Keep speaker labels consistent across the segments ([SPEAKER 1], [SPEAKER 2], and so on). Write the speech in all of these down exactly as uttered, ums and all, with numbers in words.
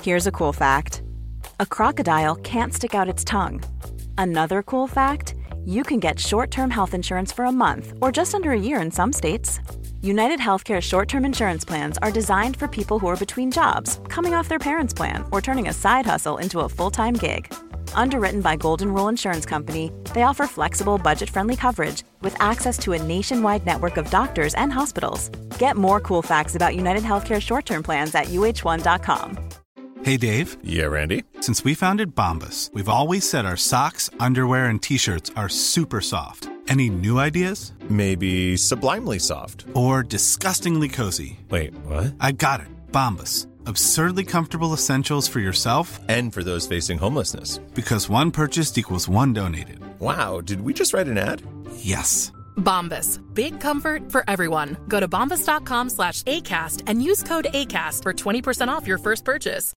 [SPEAKER 1] Here's a cool fact. A crocodile can't stick out its tongue. Another cool fact, you can get short-term health insurance for a month or just under a year in some states. United Healthcare short-term insurance plans are designed for people who are between jobs, coming off their parents' plan, or turning a side hustle into a full-time gig. Underwritten by Golden Rule Insurance Company, they offer flexible, budget-friendly coverage with access to a nationwide network of doctors and hospitals. Get more cool facts about United Healthcare short-term plans at U H one dot com.
[SPEAKER 2] Hey, Dave.
[SPEAKER 3] Yeah, Randy.
[SPEAKER 2] Since we founded Bombas, we've always said our socks, underwear, and T-shirts are super soft. Any new ideas?
[SPEAKER 3] Maybe sublimely soft.
[SPEAKER 2] Or disgustingly cozy.
[SPEAKER 3] Wait, what?
[SPEAKER 2] I got it. Bombas. Absurdly comfortable essentials for yourself
[SPEAKER 3] and for those facing homelessness.
[SPEAKER 2] Because one purchased equals one donated.
[SPEAKER 3] Wow, did we just write an ad?
[SPEAKER 2] Yes.
[SPEAKER 4] Bombas. Big comfort for everyone. Go to bombas.com slash ACAST and use code ACAST for twenty percent off your first purchase.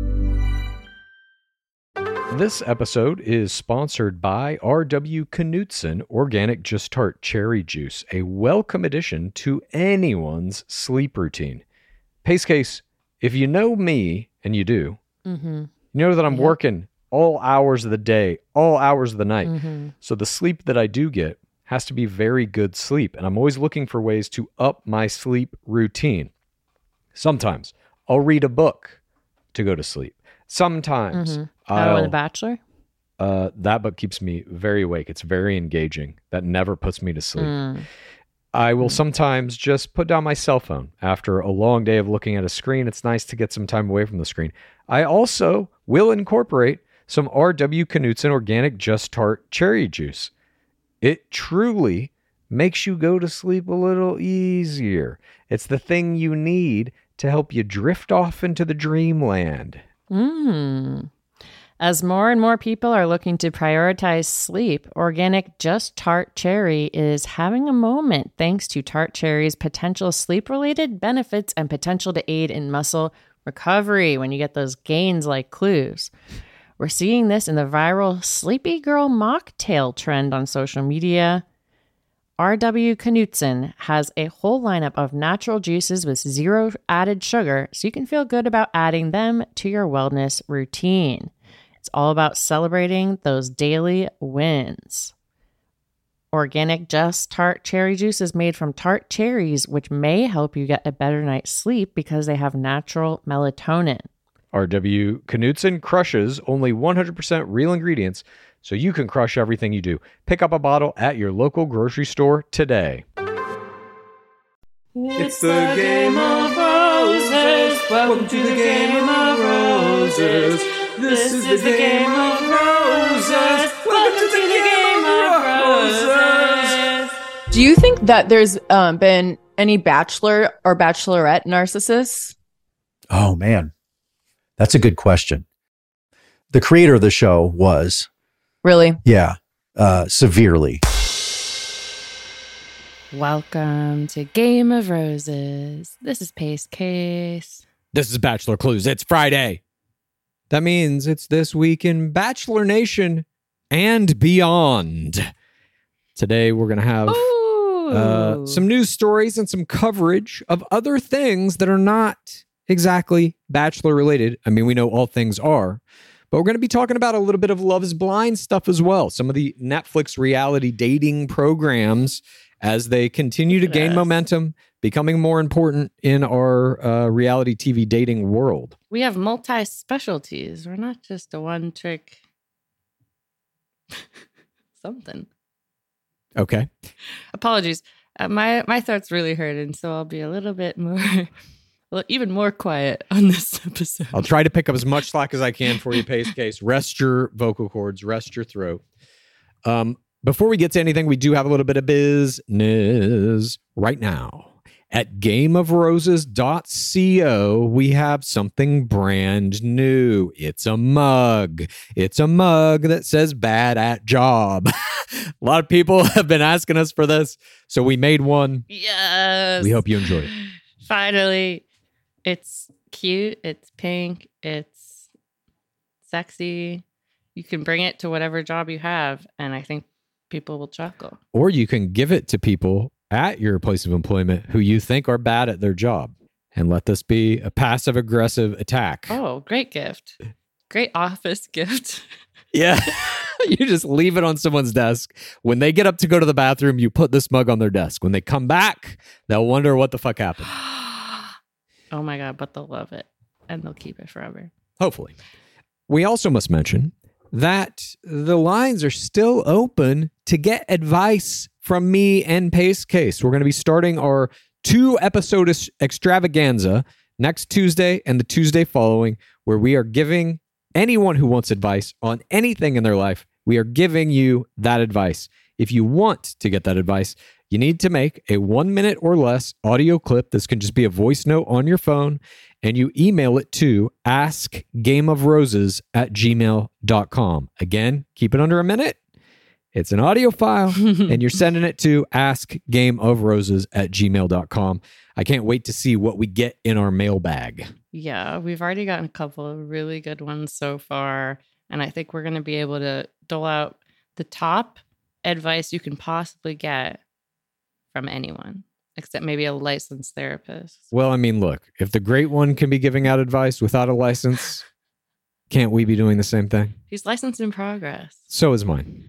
[SPEAKER 5] This episode is sponsored by R W Knudsen Organic Just Tart Cherry Juice, a welcome addition to anyone's sleep routine. Pace Case, if you know me, and you do, mm-hmm. you know that I'm yeah. working all hours of the day, all hours of the night. Mm-hmm. So the sleep that I do get has to be very good sleep, and I'm always looking for ways to up my sleep routine. Sometimes I'll read a book to go to sleep. Sometimes
[SPEAKER 6] mm-hmm. I'll... Oh, The Bachelor?
[SPEAKER 5] Uh, that book keeps me very awake. It's very engaging. That never puts me to sleep. Mm. I will sometimes just put down my cell phone after a long day of looking at a screen. It's nice to get some time away from the screen. I also will incorporate some R W Knudsen Organic Just Tart Cherry Juice. It truly makes you go to sleep a little easier. It's the thing you need to help you drift off into the dreamland.
[SPEAKER 6] Mm. As more and more people are looking to prioritize sleep, Organic Just Tart Cherry is having a moment thanks to Tart Cherry's potential sleep-related benefits and potential to aid in muscle recovery when you get those gains like clues. We're seeing this in the viral Sleepy Girl mocktail trend on social media. R W Knudsen has a whole lineup of natural juices with zero added sugar, so you can feel good about adding them to your wellness routine. It's all about celebrating those daily wins. Organic Just Tart Cherry Juice is made from tart cherries, which may help you get a better night's sleep because they have natural melatonin.
[SPEAKER 5] R W Knudsen crushes only one hundred percent real ingredients, so you can crush everything you do. Pick up a bottle at your local grocery store today.
[SPEAKER 7] It's the Game of Roses. Welcome to the Game of Roses. This is the Game of Roses. Welcome to the Game of Roses.
[SPEAKER 8] Do you think that there's um, been any bachelor or bachelorette narcissists?
[SPEAKER 9] Oh, man. That's a good question. The creator of the show was.
[SPEAKER 8] Really?
[SPEAKER 9] Yeah. Uh, severely.
[SPEAKER 6] Welcome to Game of Roses. This is Pace Case.
[SPEAKER 5] This is Bachelor Clues. It's Friday. That means it's this week in Bachelor Nation and beyond. Today we're going to have uh, some news stories and some coverage of other things that are not exactly Bachelor related. I mean, we know all things are, but we're going to be talking about a little bit of Love is Blind stuff as well. Some of the Netflix reality dating programs as they continue to yes. gain momentum, becoming more important in our uh, reality T V dating world.
[SPEAKER 6] We have multi-specialties. We're not just a one-trick something.
[SPEAKER 5] Okay.
[SPEAKER 6] Apologies. Uh, my my throat's really hurting, so I'll be a little bit more... Well, even more quiet on this episode.
[SPEAKER 5] I'll try to pick up as much slack as I can for you, Pace Case. Rest your vocal cords, rest your throat. Um, before we get to anything, we do have a little bit of business right now. At game of roses dot co, we have something brand new. It's a mug. It's a mug that says bad at job. A lot of people have been asking us for this, so we made one.
[SPEAKER 6] Yes.
[SPEAKER 5] We hope you enjoy it.
[SPEAKER 6] Finally. It's cute, it's pink, it's sexy. You can bring it to whatever job you have, and I think people will chuckle.
[SPEAKER 5] Or you can give it to people at your place of employment who you think are bad at their job. and let this be a passive aggressive attack.
[SPEAKER 6] Oh, great gift. Great office gift.
[SPEAKER 5] Yeah. You just leave it on someone's desk. When they get up to go to the bathroom, you put this mug on their desk. When they come back, they'll wonder what the fuck happened.
[SPEAKER 6] Oh my God, but they'll love it. And they'll keep it forever.
[SPEAKER 5] Hopefully. We also must mention that the lines are still open to get advice from me and Pace Case. We're going to be starting our two episode extravaganza next Tuesday and the Tuesday following, where we are giving anyone who wants advice on anything in their life, we are giving you that advice. If you want to get that advice, you need to make a one minute or less audio clip. This can just be a voice note on your phone, and you email it to askgameofroses at gmail dot com. Again, keep it under a minute. It's an audio file, and you're sending it to askgameofroses at gmail dot com. I can't wait to see what we get in our mailbag.
[SPEAKER 6] Yeah, we've already gotten a couple of really good ones so far, and I think we're going to be able to dole out the top advice you can possibly get from anyone, except maybe a licensed therapist.
[SPEAKER 5] Well, I mean, look, if the great one can be giving out advice without a license, can't we be doing the same thing?
[SPEAKER 6] He's licensed in progress.
[SPEAKER 5] So is mine.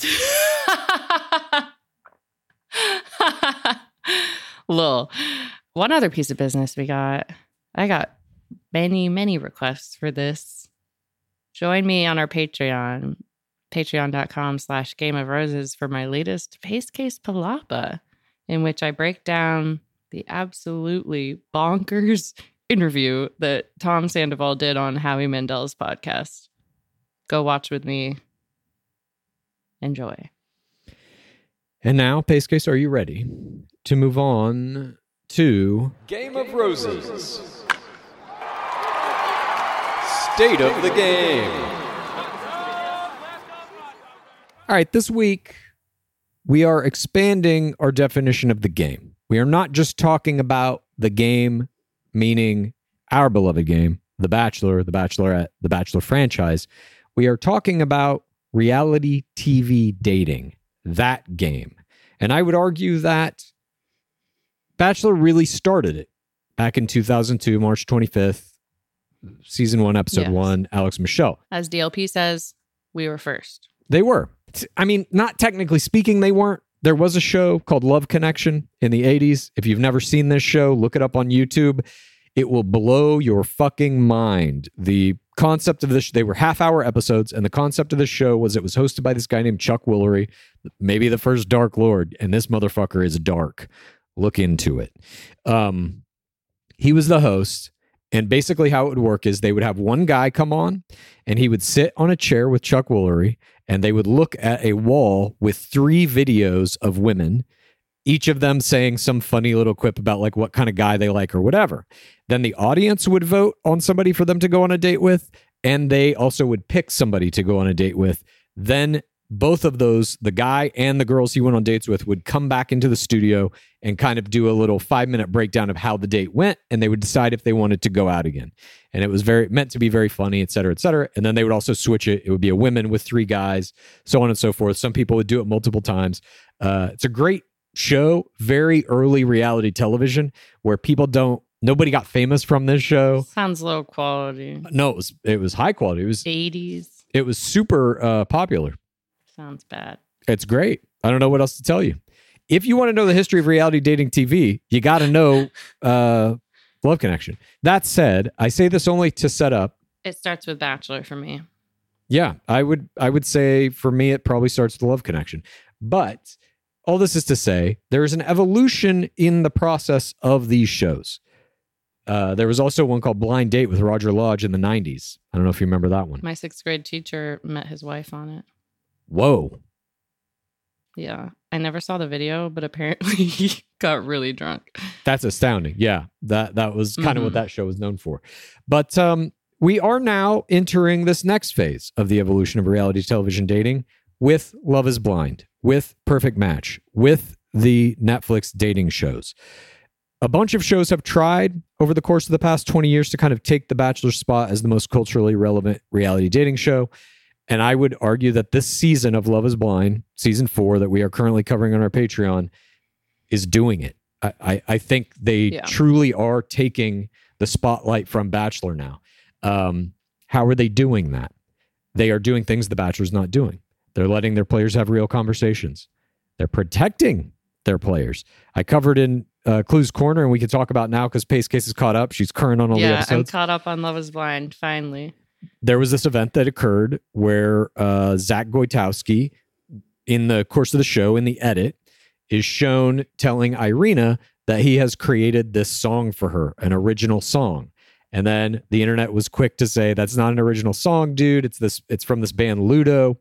[SPEAKER 6] Lil. One other piece of business we got. I got many, many requests for this. Join me on our Patreon, patreon.com slash Game of Roses for my latest Pace Case Palapa, in which I break down the absolutely bonkers interview that Tom Sandoval did on Howie Mandel's podcast. Go watch with me. Enjoy.
[SPEAKER 5] And now, Pace Case, are you ready to move on to
[SPEAKER 10] Game of Roses? State of the game.
[SPEAKER 5] All right, this week we are expanding our definition of the game. We are not just talking about the game, meaning our beloved game, The Bachelor, The Bachelorette, The Bachelor franchise. We are talking about reality T V dating, that game. And I would argue that Bachelor really started it back in two thousand two, March twenty-fifth, season one, episode
[SPEAKER 6] Yes.
[SPEAKER 5] one, Alex Michelle.
[SPEAKER 6] As D L P says, we were first.
[SPEAKER 5] They were. I mean, not technically speaking, they weren't. There was a show called Love Connection in the eighties. If you've never seen this show, look it up on YouTube. It will blow your fucking mind. The concept of this, they were half-hour episodes, and the concept of this show was it was hosted by this guy named Chuck Woolery, maybe the first Dark Lord, and this motherfucker is dark. Look into it. Um, he was the host, and basically how it would work is they would have one guy come on, and he would sit on a chair with Chuck Woolery, and they would look at a wall with three videos of women, each of them saying some funny little quip about like what kind of guy they like or whatever. Then the audience would vote on somebody for them to go on a date with, and they also would pick somebody to go on a date with. Then both of those, the guy and the girls he went on dates with, would come back into the studio and kind of do a little five-minute breakdown of how the date went, and they would decide if they wanted to go out again. And it was very meant to be very funny, et cetera, et cetera. And then they would also switch it. It would be a women with three guys, so on and so forth. Some people would do it multiple times. Uh, it's a great show, very early reality television where people don't, nobody got famous from this show.
[SPEAKER 6] Sounds low quality.
[SPEAKER 5] No, it was, it was high quality. It was
[SPEAKER 6] eighties.
[SPEAKER 5] It was super uh, popular.
[SPEAKER 6] Sounds bad.
[SPEAKER 5] It's great. I don't know what else to tell you. If you want to know the history of reality dating T V, you got to know uh, Love Connection. That said, I say this only to set up.
[SPEAKER 6] It starts with Bachelor for me.
[SPEAKER 5] Yeah, I would I would say for me, it probably starts with the Love Connection. But all this is to say, there is an evolution in the process of these shows. Uh, there was also one called Blind Date with Roger Lodge in the nineties. I don't know if you remember that one.
[SPEAKER 6] My sixth grade teacher met his wife on it.
[SPEAKER 5] Whoa.
[SPEAKER 6] Yeah. I never saw the video, but apparently he got really drunk.
[SPEAKER 5] That's astounding. Yeah. That that was kind of
[SPEAKER 6] Mm-hmm.
[SPEAKER 5] what that show was known for. But um, we are now entering this next phase of the evolution of reality television dating with Love is Blind, with Perfect Match, with the Netflix dating shows. A bunch of shows have tried over the course of the past twenty years to kind of take The Bachelor's spot as the most culturally relevant reality dating show. And I would argue that this season of Love is Blind, season four that we are currently covering on our Patreon, is doing it. I, I, I think they
[SPEAKER 6] Yeah.
[SPEAKER 5] truly are taking the spotlight from Bachelor now. Um, how are they doing that? They are doing things the Bachelor's not doing. They're letting their players have real conversations. They're protecting their players. I covered in uh, Clue's Corner, and we can talk about now because Pace Case is caught up. She's current on all
[SPEAKER 6] yeah,
[SPEAKER 5] the episodes.
[SPEAKER 6] I'm caught up on Love is Blind, finally.
[SPEAKER 5] There was this event that occurred where uh, Zach Goitowski, in the course of the show, in the edit, is shown telling Irina that he has created this song for her, an original song. And then the internet was quick to say, that's not an original song, dude. It's this. It's from this band Ludo.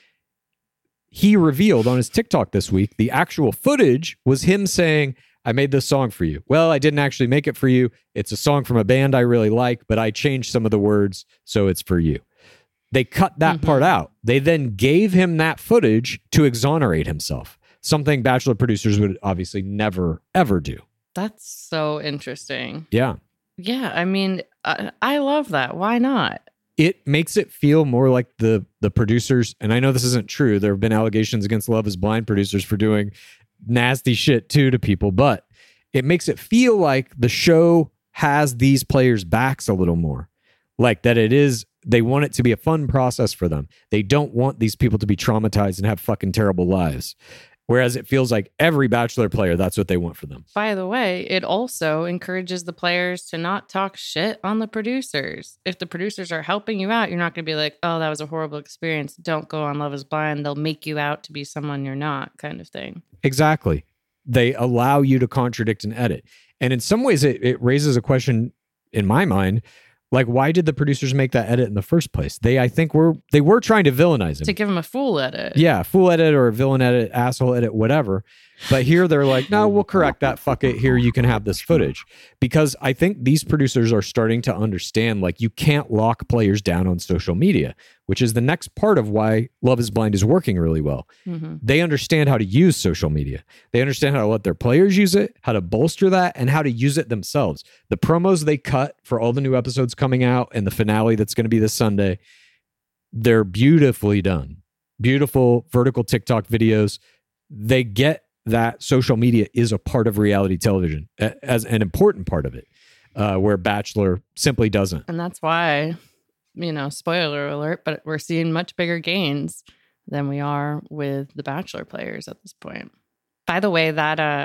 [SPEAKER 5] He revealed on his TikTok this week, the actual footage was him saying, I made this song for you. Well, I didn't actually make it for you. It's a song from a band I really like, but I changed some of the words, so it's for you. They cut that mm-hmm. part out. They then gave him that footage to exonerate himself, something Bachelor producers would obviously never, ever do.
[SPEAKER 6] That's so interesting.
[SPEAKER 5] Yeah.
[SPEAKER 6] Yeah, I mean, I, I love that. Why not?
[SPEAKER 5] It makes it feel more like the the producers, and I know this isn't true. There have been allegations against Love is Blind producers for doing nasty shit too to people, but it makes it feel like the show has these players' backs a little more. Like that it is, they want it to be a fun process for them. They don't want these people to be traumatized and have fucking terrible lives. Whereas it feels like every Bachelor player, that's what they want for them.
[SPEAKER 6] By the way, it also encourages the players to not talk shit on the producers. If the producers are helping you out, you're not going to be like, oh, that was a horrible experience. Don't go on Love is Blind. They'll make you out to be someone you're not, kind of thing.
[SPEAKER 5] Exactly. They allow you to contradict and edit. And in some ways, it, it raises a question in my mind. Like, why did the producers make that edit in the first place? They, I think, were they were trying to villainize him.
[SPEAKER 6] To give him a fool edit.
[SPEAKER 5] Yeah, fool edit or villain edit, asshole edit, whatever. But here they're like, no, we'll correct that. Fuck it. Here, you can have this footage. Because I think these producers are starting to understand, like, you can't lock players down on social media, which is the next part of why Love is Blind is working really well. Mm-hmm. They understand how to use social media. They understand how to let their players use it, how to bolster that, and how to use it themselves. The promos they cut for all the new episodes coming out and the finale that's going to be this Sunday, they're beautifully done. Beautiful vertical TikTok videos. They get that social media is a part of reality television, as an important part of it, uh, where Bachelor simply doesn't.
[SPEAKER 6] And that's why, you know, spoiler alert, but we're seeing much bigger gains than we are with the Bachelor players at this point. By the way, that uh,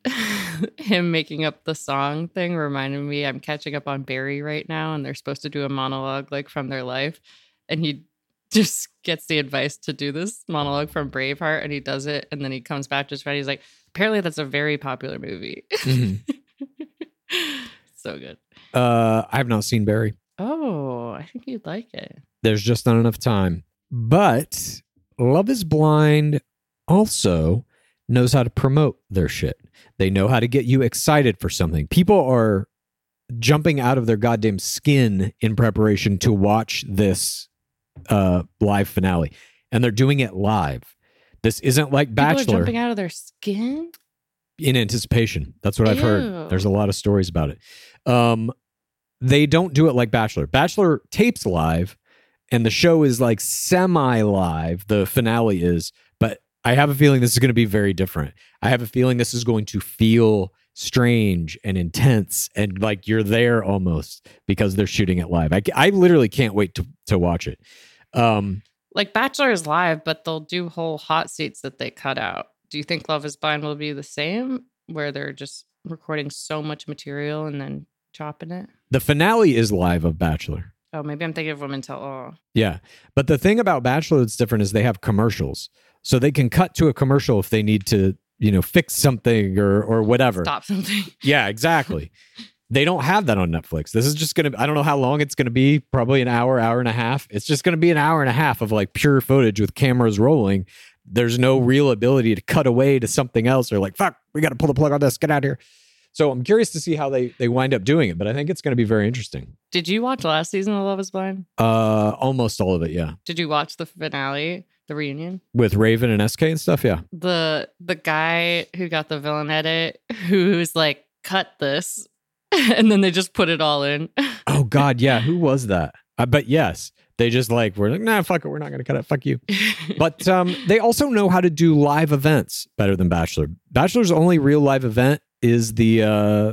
[SPEAKER 6] him making up the song thing reminded me, I'm catching up on Barry right now, and they're supposed to do a monologue like from their life. And he just gets the advice to do this monologue from Braveheart, and he does it, and then he comes back to his friend. He's like, apparently that's a very popular movie. Mm-hmm. So good.
[SPEAKER 5] Uh, I have not seen Barry.
[SPEAKER 6] Oh, I think you'd like it.
[SPEAKER 5] There's just not enough time. But Love is Blind also knows how to promote their shit. They know how to get you excited for something. People are jumping out of their goddamn skin in preparation to watch this uh live finale, and they're doing it live. This isn't like Bachelor.
[SPEAKER 6] People are jumping out of their skin
[SPEAKER 5] in anticipation. That's what Ew. I've heard. There's a lot of stories about it. Um, they don't do it like Bachelor. Bachelor tapes live, and the show is like semi-live. The finale is, but I have a feeling this is going to be very different. I have a feeling this is going to feel strange and intense and like you're there almost because they're shooting it live. I, I literally can't wait to, to watch it. Um,
[SPEAKER 6] like Bachelor is live, but they'll do whole hot seats that they cut out. Do you think Love is Blind will be the same, where they're just recording so much material and then chopping it?
[SPEAKER 5] The finale is live of Bachelor.
[SPEAKER 6] Oh, maybe I'm thinking of Women Tell All.
[SPEAKER 5] Yeah. But the thing about Bachelor that's different is they have commercials. So they can cut to a commercial if they need to, you know, fix something or or whatever.
[SPEAKER 6] Stop something.
[SPEAKER 5] Yeah, exactly. They don't have that on Netflix. This is just going to, I don't know how long it's going to be, probably an hour, hour and a half. It's just going to be an hour and a half of like pure footage with cameras rolling. There's no real ability to cut away to something else or like, fuck, we got to pull the plug on this, get out of here. So I'm curious to see how they, they wind up doing it, but I think it's going to be very interesting.
[SPEAKER 6] Did you watch last season of Love is Blind?
[SPEAKER 5] Uh, almost all of it, yeah.
[SPEAKER 6] Did you watch the finale? The reunion
[SPEAKER 5] with Raven and S K and stuff, yeah.
[SPEAKER 6] The the guy who got the villain edit, who's like, cut this, and then they just put it all in.
[SPEAKER 5] Oh God, yeah. Who was that? Uh, but yes, they just like we're like, nah, fuck it, we're not gonna cut it. Fuck you. But um, they also know how to do live events better than Bachelor. Bachelor's only real live event is the uh,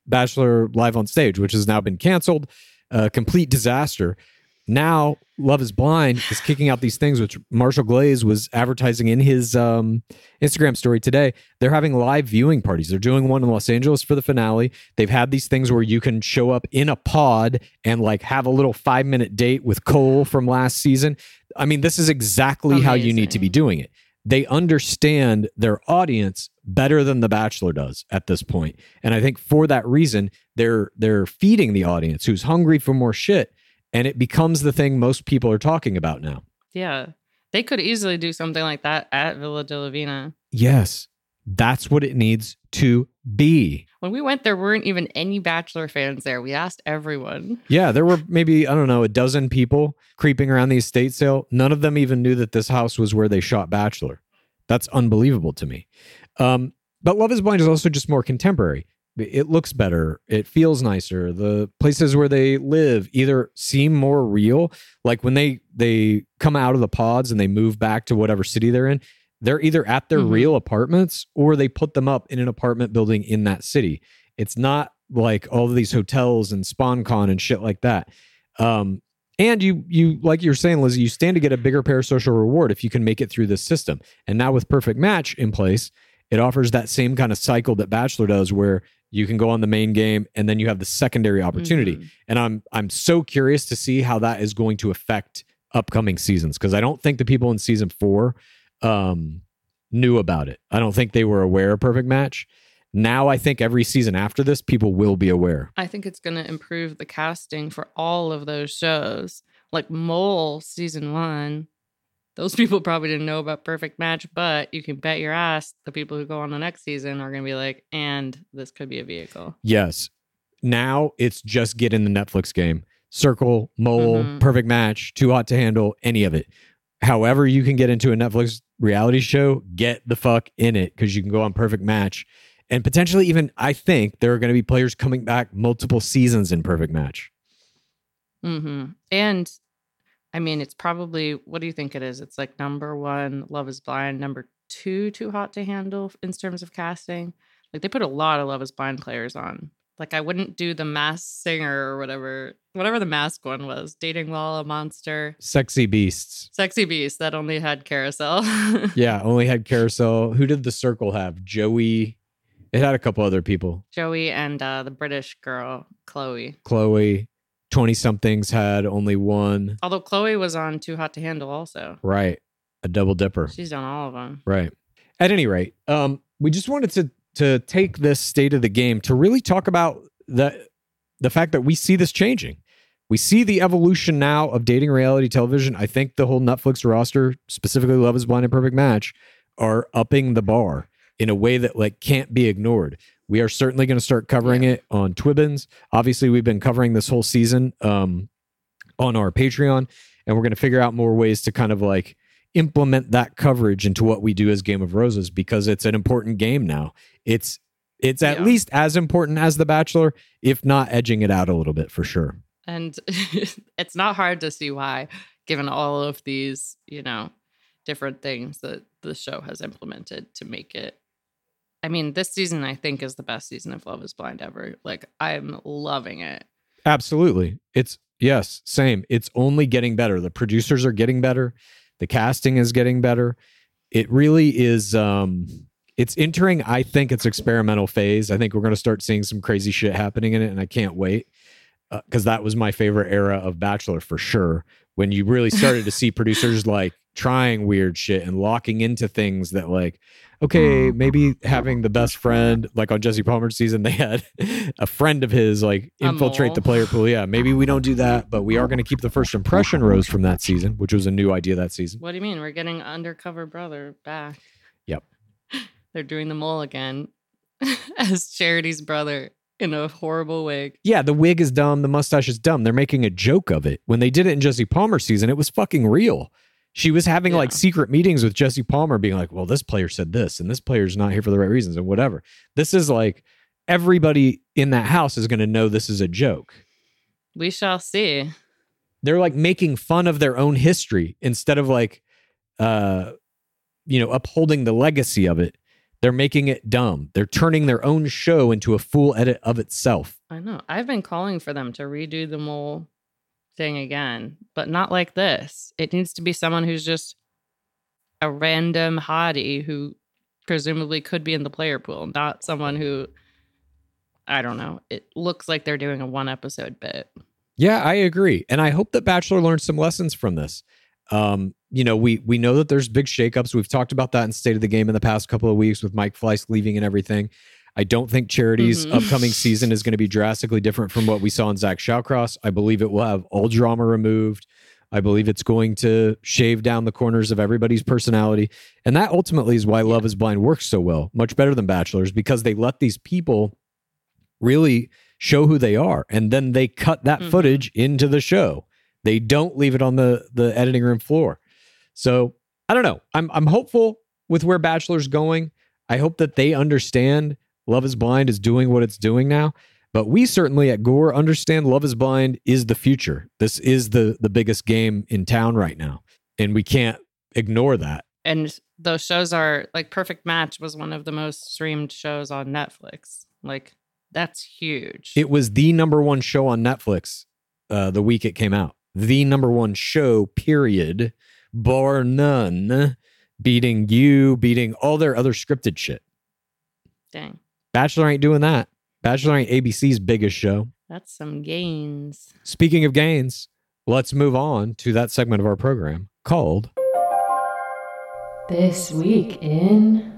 [SPEAKER 5] Bachelor Live on Stage, which has now been canceled. A complete disaster. Now, Love is Blind is kicking out these things, which Marshall Glaze was advertising in his um, Instagram story today. They're having live viewing parties. They're doing one in Los Angeles for the finale. They've had these things where you can show up in a pod and like have a little five minute date with Cole from last season. I mean, this is exactly
[SPEAKER 6] Amazing.
[SPEAKER 5] how you need to be doing it. They understand their audience better than The Bachelor does at this point. And I think for that reason, they're they're feeding the audience who's hungry for more shit. And it becomes the thing most people are talking about now.
[SPEAKER 6] Yeah. They could easily do something like that at Villa de la Vina.
[SPEAKER 5] Yes. That's what it needs to be.
[SPEAKER 6] When we went, there weren't even any Bachelor fans there. We asked everyone.
[SPEAKER 5] Yeah, there were maybe, I don't know, a dozen people creeping around the estate sale. None of them even knew that this house was where they shot Bachelor. That's unbelievable to me. Um, but Love is Blind is also just more contemporary. It looks better. It feels nicer. The places where they live either seem more real. Like when they they come out of the pods and they move back to whatever city they're in, they're either at their
[SPEAKER 6] Mm-hmm.
[SPEAKER 5] real apartments or they put them up in an apartment building in that city. It's not like all of these hotels and SpawnCon and shit like that. Um, and you, you like you're saying, Lizzie, you stand to get a bigger parasocial reward if you can make it through this system. And now with Perfect Match in place, it offers that same kind of cycle that Bachelor does where you can go on the main game and then you have the secondary opportunity.
[SPEAKER 6] Mm-hmm.
[SPEAKER 5] And I'm I'm so curious to see how that is going to affect upcoming seasons because I don't think the people in season four um, knew about it. I don't think they were aware of Perfect Match. Now I think every season after this, people will be aware.
[SPEAKER 6] I think it's going to improve the casting for all of those shows. Like Mole season one. Those people probably didn't know about Perfect Match, but you can bet your ass the people who go on the next season are going to be like, and this could be a vehicle.
[SPEAKER 5] Yes. Now it's just get in the Netflix game. Circle, Mole,
[SPEAKER 6] Mhm.
[SPEAKER 5] Perfect Match, Too Hot to Handle, any of it. However you can get into a Netflix reality show, get the fuck in it because you can go on Perfect Match. And potentially even, I think, there are going to be players coming back multiple seasons in Perfect Match.
[SPEAKER 6] Mm-hmm. And I mean, it's probably, what do you think it is? It's like number one, Love is Blind, number two, Too Hot to Handle in terms of casting. Like they put a lot of Love is Blind players on. Like I wouldn't do the Masked Singer or whatever, whatever the mask one was. Dating While a Monster.
[SPEAKER 5] Sexy Beasts.
[SPEAKER 6] Sexy Beast that only had Carousel.
[SPEAKER 5] Yeah, only had Carousel. Who did The Circle have? Joey. It had a couple other people.
[SPEAKER 6] Joey and uh, the British girl, Chloe.
[SPEAKER 5] Chloe. twenty-somethings had only one.
[SPEAKER 6] Although Chloe was on Too Hot to Handle also.
[SPEAKER 5] Right. A double dipper.
[SPEAKER 6] She's done all of them.
[SPEAKER 5] Right. At any rate, um, we just wanted to to take this state of the game to really talk about the the fact that we see this changing. We see the evolution now of dating reality television. I think the whole Netflix roster, specifically Love is Blind and Perfect Match, are upping the bar in a way that like can't be ignored. We are certainly going to start covering
[SPEAKER 6] Yeah.
[SPEAKER 5] it on Twibbins. Obviously, we've been covering this whole season um, on our Patreon, and we're going to figure out more ways to kind of like implement that coverage into what we do as Game of Roses because it's an important game now. It's it's at
[SPEAKER 6] Yeah.
[SPEAKER 5] least as important as The Bachelor, if not edging it out a little bit for sure.
[SPEAKER 6] And it's not hard to see why, given all of these, you know, different things that the show has implemented to make it. I mean, this season, I think, is the best season of Love is Blind ever. Like, I'm loving it.
[SPEAKER 5] Absolutely. It's yes, same. It's only getting better. The producers are getting better. The casting is getting better. It really is um it's entering, I think, its experimental phase. I think we're going to start seeing some crazy shit happening in it, and I can't wait. Because uh, that was my favorite era of Bachelor for sure. When you really started to see producers like trying weird shit and locking into things that like, okay, maybe having the best friend, like on Jesse Palmer's season, they had a friend of his like
[SPEAKER 6] A
[SPEAKER 5] infiltrate
[SPEAKER 6] mole.
[SPEAKER 5] the player pool. Yeah, maybe we don't do that, but we are going to keep the first impression rose from that season, which was a new idea that season.
[SPEAKER 6] What do you mean? We're getting Undercover Brother back.
[SPEAKER 5] Yep.
[SPEAKER 6] They're doing the mole again as Charity's brother in a horrible wig.
[SPEAKER 5] Yeah, the wig is dumb. The mustache is dumb. They're making a joke of it. When they did it in Jesse Palmer's season, it was fucking real. She was having
[SPEAKER 6] Yeah.
[SPEAKER 5] like secret meetings with Jesse Palmer being like, well, this player said this and this player's not here for the right reasons and whatever. This is like everybody in that house is going to know this is a joke.
[SPEAKER 6] We shall see.
[SPEAKER 5] They're like making fun of their own history instead of like, uh, you know, upholding the legacy of it. They're making it dumb. They're turning their own show into a full edit of itself.
[SPEAKER 6] I know. I've been calling for them to redo the mole thing again, but not like this. It needs to be someone who's just a random hottie who presumably could be in the player pool, not someone who, I don't know, it looks like they're doing a one episode bit.
[SPEAKER 5] Yeah, I agree. And I hope that Bachelor learned some lessons from this. Um, you know, we we know that there's big shakeups. We've talked about that in State of the Game in the past couple of weeks with Mike Fleiss leaving and everything. I don't think Charity's
[SPEAKER 6] Mm-hmm.
[SPEAKER 5] upcoming season is going to be drastically different from what we saw in Zach Shawcross. I believe it will have all drama removed. I believe it's going to shave down the corners of everybody's personality. And that ultimately is why Love is Blind works so well, much better than Bachelors, because they let these people really show who they are. And then they cut that
[SPEAKER 6] Mhm.
[SPEAKER 5] footage into the show. They don't leave it on the, the editing room floor. So I don't know. I'm I'm hopeful with where Bachelor's going. I hope that they understand Love is Blind is doing what it's doing now. But we certainly at Gore understand Love is Blind is the future. This is the the biggest game in town right now. And we can't ignore that.
[SPEAKER 6] And those shows are like Perfect Match was one of the most streamed shows on Netflix. Like, that's huge.
[SPEAKER 5] It was the number one show on Netflix uh, the week it came out. The number one show, period, bar none, beating You, beating all their other scripted shit.
[SPEAKER 6] Dang.
[SPEAKER 5] Bachelor ain't doing that. Bachelor ain't A B C's biggest show.
[SPEAKER 6] That's some gains.
[SPEAKER 5] Speaking of gains, let's move on to that segment of our program called
[SPEAKER 6] This Week in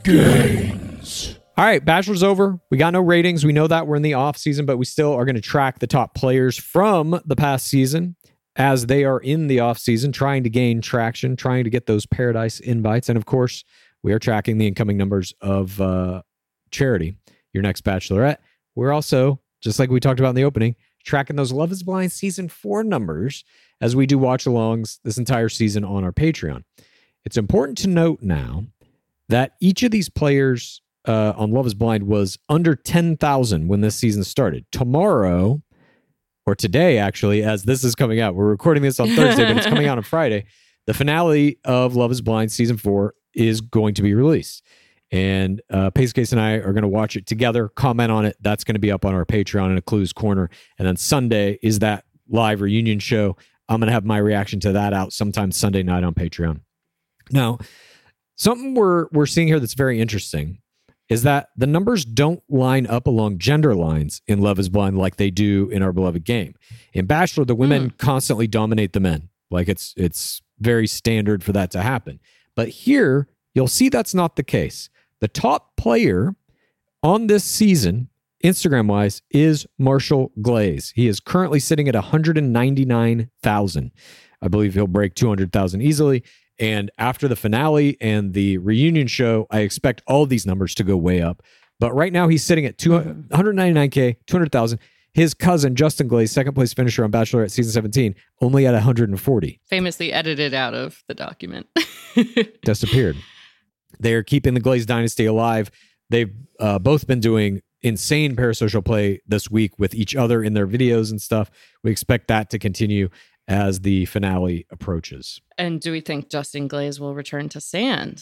[SPEAKER 5] Gains. All right, Bachelor's over. We got no ratings. We know that we're in the off season, but we still are going to track the top players from the past season as they are in the off season, trying to gain traction, trying to get those Paradise invites. And of course, we are tracking the incoming numbers of uh, Charity, your next Bachelorette. We're also, just like we talked about in the opening, tracking those Love is Blind season four numbers as we do watch alongs this entire season on our Patreon. It's important to note now that each of these players uh, on Love is Blind was under ten thousand when this season started. Tomorrow, or today actually, as this is coming out, we're recording this on Thursday, but it's coming out on Friday, the finale of Love is Blind season four is going to be released. And uh, Pace Case and I are going to watch it together, comment on it. That's going to be up on our Patreon in a Clues Corner. And then Sunday is that live reunion show. I'm going to have my reaction to that out sometime Sunday night on Patreon. Now, something we're we're seeing here that's very interesting is that the numbers don't line up along gender lines in Love is Blind like they do in our beloved game. In Bachelor, the women mm. constantly dominate the men. Like it's it's very standard for that to happen. But here, you'll see that's not the case. The top player on this season, Instagram-wise, is Marshall Glaze. He is currently sitting at one hundred ninety-nine thousand. I believe he'll break two hundred thousand easily. And after the finale and the reunion show, I expect all of these numbers to go way up. But right now, he's sitting at one hundred ninety-nine K, two hundred thousand. His cousin, Justin Glaze, second place finisher on Bachelorette season seventeen, only at one hundred forty.
[SPEAKER 6] Famously edited out of the document.
[SPEAKER 5] Disappeared. They're keeping the Glaze dynasty alive. They've uh, both been doing insane parasocial play this week with each other in their videos and stuff. We expect that to continue as the finale approaches.
[SPEAKER 6] And do we think Justin Glaze will return to Sand?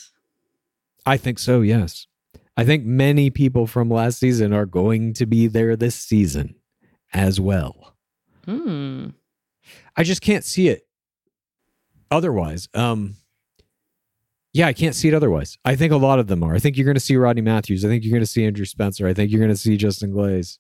[SPEAKER 5] I think so, yes. I think many people from last season are going to be there this season as well.
[SPEAKER 6] Hmm.
[SPEAKER 5] I just can't see it otherwise. Um, yeah, I can't see it otherwise. I think a lot of them are. I think you're going to see Rodney Matthews. I think you're going to see Andrew Spencer. I think you're going to see Justin Glaze.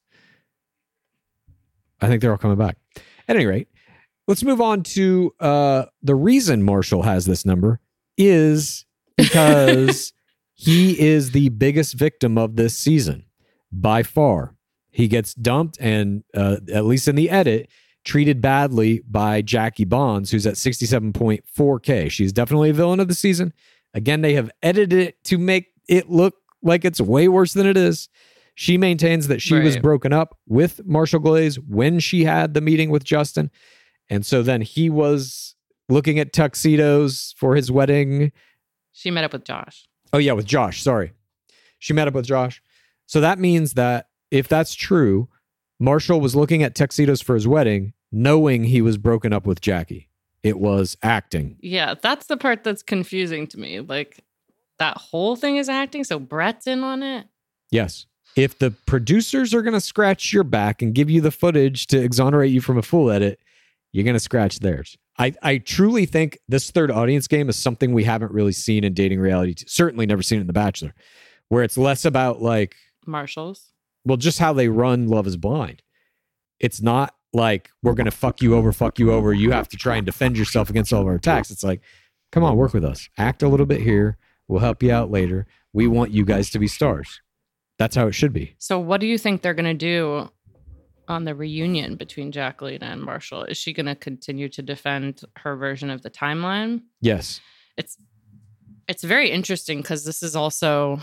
[SPEAKER 5] I think they're all coming back. At any rate, let's move on to uh, the reason Marshall has this number is because he is the biggest victim of this season by far. He gets dumped and, uh, at least in the edit, treated badly by Jackie Bonds, who's at sixty-seven point four K. She's definitely a villain of the season. Again, they have edited it to make it look like it's way worse than it is. She maintains that she
[SPEAKER 6] right.
[SPEAKER 5] was broken up with Marshall Glaze when she had the meeting with Justin. And so then he was looking at tuxedos for his wedding.
[SPEAKER 6] She met up with Josh.
[SPEAKER 5] Oh, yeah, with Josh. Sorry. She met up with Josh. So that means that if that's true, Marshall was looking at tuxedos for his wedding, knowing he was broken up with Jackie. It was acting.
[SPEAKER 6] Yeah, that's the part that's confusing to me. Like, that whole thing is acting. So Brett's in on it.
[SPEAKER 5] Yes. If the producers are going to scratch your back and give you the footage to exonerate you from a full edit, you're going to scratch theirs. I, I truly think this third audience game is something we haven't really seen in dating reality. T- certainly never seen it in The Bachelor, where it's less about like
[SPEAKER 6] Marshalls.
[SPEAKER 5] Well, just how they run Love is Blind. It's not like we're going to fuck you over, fuck you over. You have to try and defend yourself against all of our attacks. It's like, come on, work with us. Act a little bit here. We'll help you out later. We want you guys to be stars. That's how it should be.
[SPEAKER 6] So what do you think they're going to do on the reunion between Jacqueline and Marshall? Is she going to continue to defend her version of the timeline?
[SPEAKER 5] Yes.
[SPEAKER 6] It's it's very interesting because this is also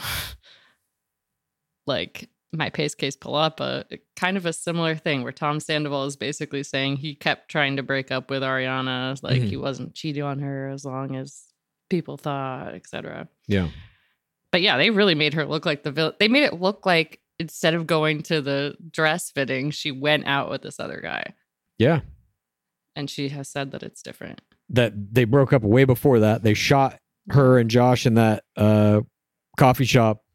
[SPEAKER 6] like My Pace Case Palapa, kind of a similar thing where Tom Sandoval is basically saying he kept trying to break up with Ariana, like mm-hmm. he wasn't cheating on her as long as people thought, et cetera.
[SPEAKER 5] Yeah.
[SPEAKER 6] But yeah, they really made her look like the villain. They made it look like instead of going to the dress fitting, she went out with this other guy.
[SPEAKER 5] Yeah.
[SPEAKER 6] And she has said that it's different.
[SPEAKER 5] That they broke up way before that. They shot her and Josh in that uh, coffee shop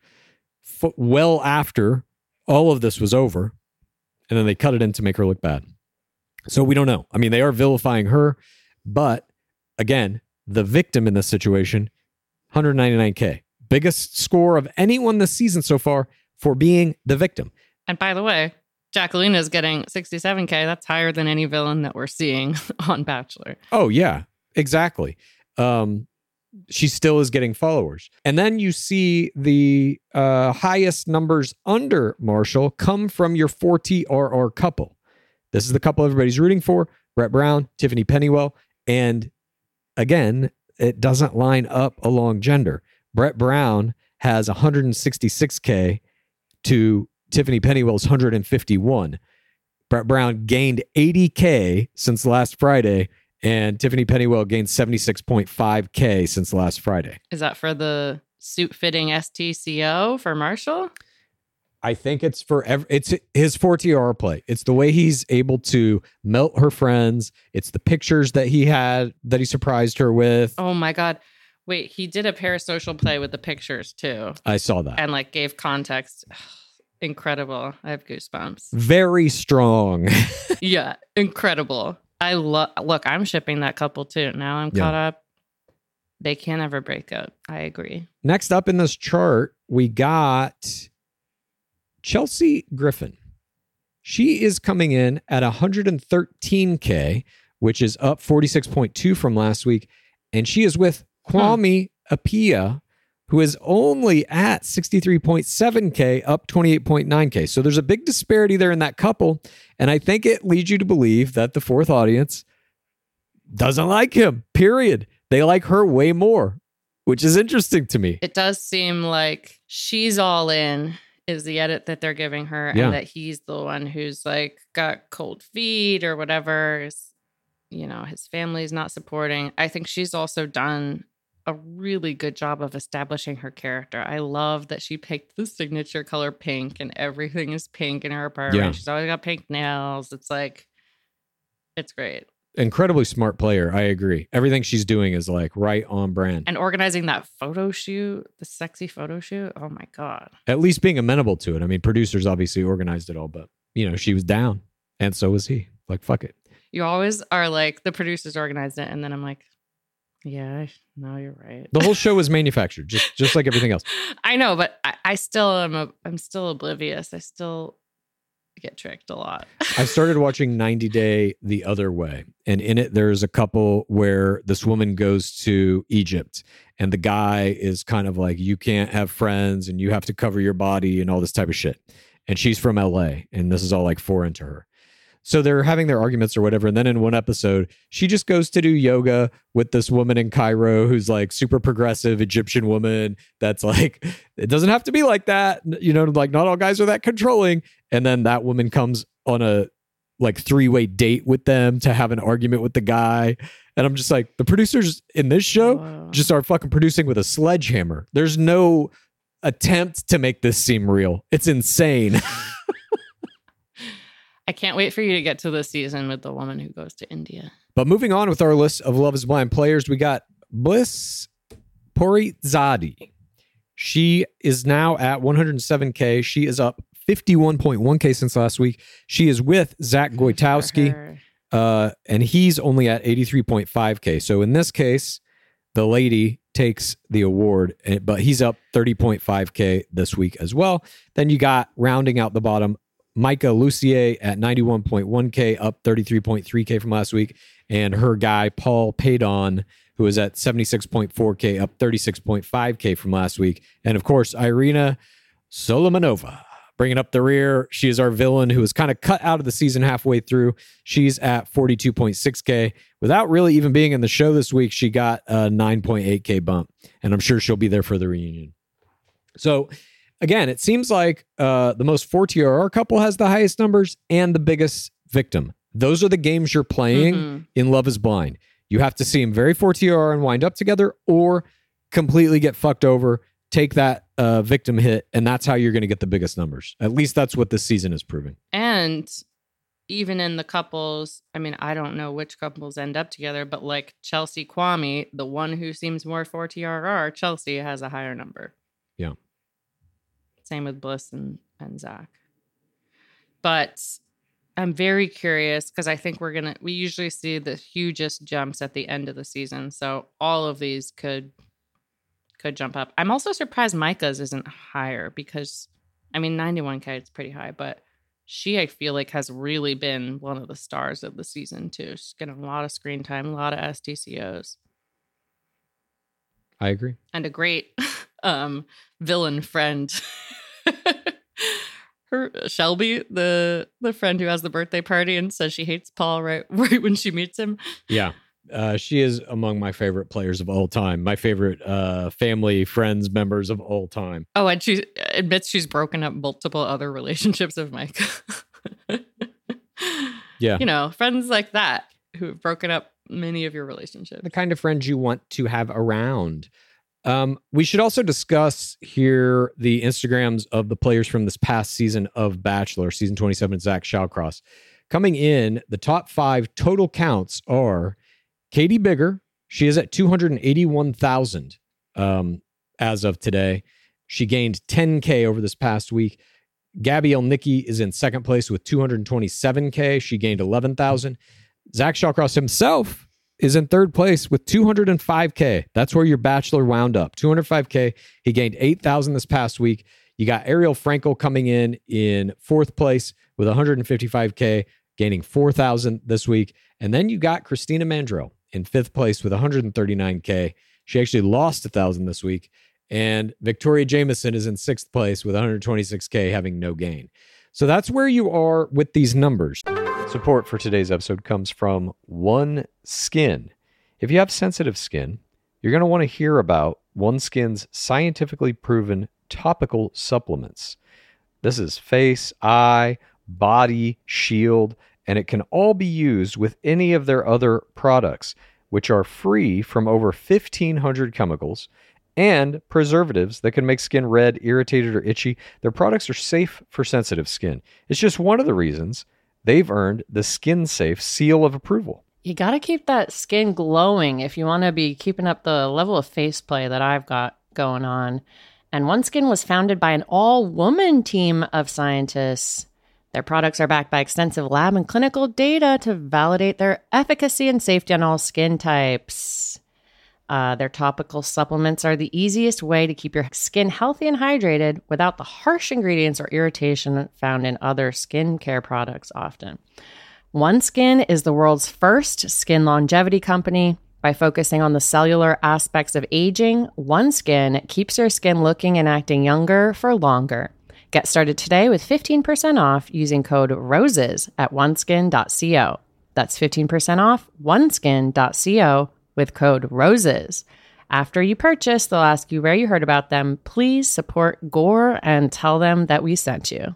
[SPEAKER 5] f- well after all of this was over. And then they cut it in to make her look bad. So we don't know. I mean, they are vilifying her. But again, the victim in this situation, one hundred ninety-nine K. Biggest score of anyone this season so far for being the victim.
[SPEAKER 6] And by the way, Jacqueline is getting sixty-seven K. That's higher than any villain that we're seeing on Bachelor.
[SPEAKER 5] Oh, yeah, exactly. Um, she still is getting followers. And then you see the uh, highest numbers under Marshall come from your four T R R couple. This is the couple everybody's rooting for, Brett Brown, Tiffany Pennywell. And again, it doesn't line up along gender. Brett Brown has one hundred sixty-six K to Tiffany Pennywell's one hundred fifty-one. Brett Brown gained eighty K since last Friday, and Tiffany Pennywell gained seventy-six point five K since last Friday.
[SPEAKER 6] Is that for the suit-fitting S T C O for Marshall?
[SPEAKER 5] I think it's for every, it's his four T R play. It's the way he's able to melt her friends. It's the pictures that he had that he surprised her with.
[SPEAKER 6] Oh my God. Wait, he did a parasocial play with the pictures too.
[SPEAKER 5] I saw that.
[SPEAKER 6] And like gave context. Incredible. I have goosebumps.
[SPEAKER 5] Very strong.
[SPEAKER 6] Yeah, incredible. I love, look, I'm shipping that couple too. Now I'm
[SPEAKER 5] Yeah.
[SPEAKER 6] caught up. They can't ever break up. I agree.
[SPEAKER 5] Next up in this chart, we got Chelsea Griffin. She is coming in at one hundred thirteen K, which is up forty-six point two from last week. And she is with Kwame hmm. Appiah, who is only at sixty-three point seven K, up twenty-eight point nine K. So there's a big disparity there in that couple. And I think it leads you to believe that the fourth audience doesn't like him, period. They like her way more, which is interesting to me.
[SPEAKER 6] It does seem like she's all in is the edit that they're giving her,
[SPEAKER 5] Yeah.
[SPEAKER 6] and that he's the one who's like got cold feet or whatever. Is, you know, his family's not supporting. I think she's also done a really good job of establishing her character. I love that she picked the signature color pink and everything is pink in her apartment.
[SPEAKER 5] Yeah.
[SPEAKER 6] She's always got pink nails. It's like, it's great.
[SPEAKER 5] Incredibly smart player. I agree. Everything she's doing is like right on brand.
[SPEAKER 6] And organizing that photo shoot, the sexy photo shoot. Oh my God.
[SPEAKER 5] At least being amenable to it. I mean, producers obviously organized it all, but you know, she was down and so was he. Like, fuck it.
[SPEAKER 6] You always are like, the producers organized it. And then I'm like, yeah, no, you're right.
[SPEAKER 5] The whole show was manufactured, just just like everything else.
[SPEAKER 6] I know, but I, I still am a, I'm still oblivious. I still get tricked a lot.
[SPEAKER 5] I started watching ninety Day the other way. And in it, there's a couple where this woman goes to Egypt and the guy is kind of like, you can't have friends and you have to cover your body and all this type of shit. And she's from L A and this is all like foreign to her. So they're having their arguments or whatever. And then in one episode, she just goes to do yoga with this woman in Cairo who's like super progressive Egyptian woman. That's like, it doesn't have to be like that. You know, like not all guys are that controlling. And then that woman comes on a like three-way date with them to have an argument with the guy. And I'm just like, the producers in this show
[SPEAKER 6] Whoa.
[SPEAKER 5] just are fucking producing with a sledgehammer. There's no attempt to make this seem real. It's insane.
[SPEAKER 6] I can't wait for you to get to this season with the woman who goes to India.
[SPEAKER 5] But moving on with our list of Love is Blind players, we got Bliss Porizadi. She is now at one hundred seven K. She is up fifty-one point one K since last week. She is with Zach Wojtowski, uh, and he's only at eighty-three point five K. So in this case, the lady takes the award, but he's up thirty point five K this week as well. Then you got, rounding out the bottom, Micah Lucier at ninety-one point one K, up thirty-three point three K from last week. And her guy, Paul Paydon, who is at seventy-six point four K, up thirty-six point five K from last week. And of course, Irina Solomonova, bringing up the rear. She is our villain who was kind of cut out of the season halfway through. She's at forty-two point six K. Without really even being in the show this week, she got a nine point eight K bump. And I'm sure she'll be there for the reunion. So again, it seems like uh, the most four T R R couple has the highest numbers and the biggest victim. Those are the games you're playing mm-hmm. in Love is Blind. You have to see them very four T R R and wind up together, or completely get fucked over, take that uh, victim hit, and that's how you're going to get the biggest numbers. At least that's what this season is proving.
[SPEAKER 11] And even in the couples, I mean, I don't know which couples end up together, but like Chelsea Kwame, the one who seems more four T R R, Chelsea has a higher number.
[SPEAKER 5] Yeah.
[SPEAKER 11] Same with Bliss and, and Zach. But I'm very curious because I think we're going to, we usually see the hugest jumps at the end of the season. So all of these could, could jump up. I'm also surprised Micah's isn't higher because, I mean, ninety-one K is pretty high, but she, I feel like, has really been one of the stars of the season too. She's getting a lot of screen time, a lot of S T C Os.
[SPEAKER 5] I agree.
[SPEAKER 11] And a great um, villain friend. Her Shelby, the the friend who has the birthday party and says she hates Paul right right when she meets him.
[SPEAKER 5] Yeah. Uh, she is among my favorite players of all time. My favorite uh, family, friends, members of all time.
[SPEAKER 11] Oh, and she admits she's broken up multiple other relationships of Mike.
[SPEAKER 5] Yeah.
[SPEAKER 11] You know, friends like that who have broken up many of your relationships.
[SPEAKER 5] The kind of friends you want to have around. Um, we should also discuss here the Instagrams of the players from this past season of Bachelor, season twenty-seven, Zach Shawcross. Coming in, the top five total counts are Katie Bigger. She is at two hundred eighty-one thousand um, as of today. She gained ten K over this past week. Gabby Elnicki is in second place with two hundred twenty-seven K. She gained eleven thousand. Zach Shawcross himself is in third place with two hundred five K. That's where your Bachelor wound up. two hundred five K. He gained eight thousand this past week. You got Ariel Frankel coming in in fourth place with one hundred fifty-five K, gaining four thousand this week. And then you got Christina Mandrell in fifth place with one hundred thirty-nine K. She actually lost one thousand this week. And Victoria Jameson is in sixth place with one hundred twenty-six K, having no gain. So that's where you are with these numbers. Support for today's episode comes from OneSkin. If you have sensitive skin, you're going to want to hear about OneSkin's scientifically proven topical supplements. This is face, eye, body, shield, and it can all be used with any of their other products, which are free from over fifteen hundred chemicals and preservatives that can make skin red, irritated, or itchy. Their products are safe for sensitive skin. It's just one of the reasons they've earned the Skin Safe seal of approval.
[SPEAKER 6] You got to keep that skin glowing if you want to be keeping up the level of face play that I've got going on. And OneSkin was founded by an all-woman team of scientists. Their products are backed by extensive lab and clinical data to validate their efficacy and safety on all skin types. Uh, their topical supplements are the easiest way to keep your skin healthy and hydrated without the harsh ingredients or irritation found in other skincare products often. OneSkin is the world's first skin longevity company. By focusing on the cellular aspects of aging, OneSkin keeps your skin looking and acting younger for longer. Get started today with fifteen percent off using code ROSES at oneskin dot co. That's fifteen percent off oneskin dot co with code ROSES. After you purchase, they'll ask you where you heard about them. Please support Gore and tell them that we sent you.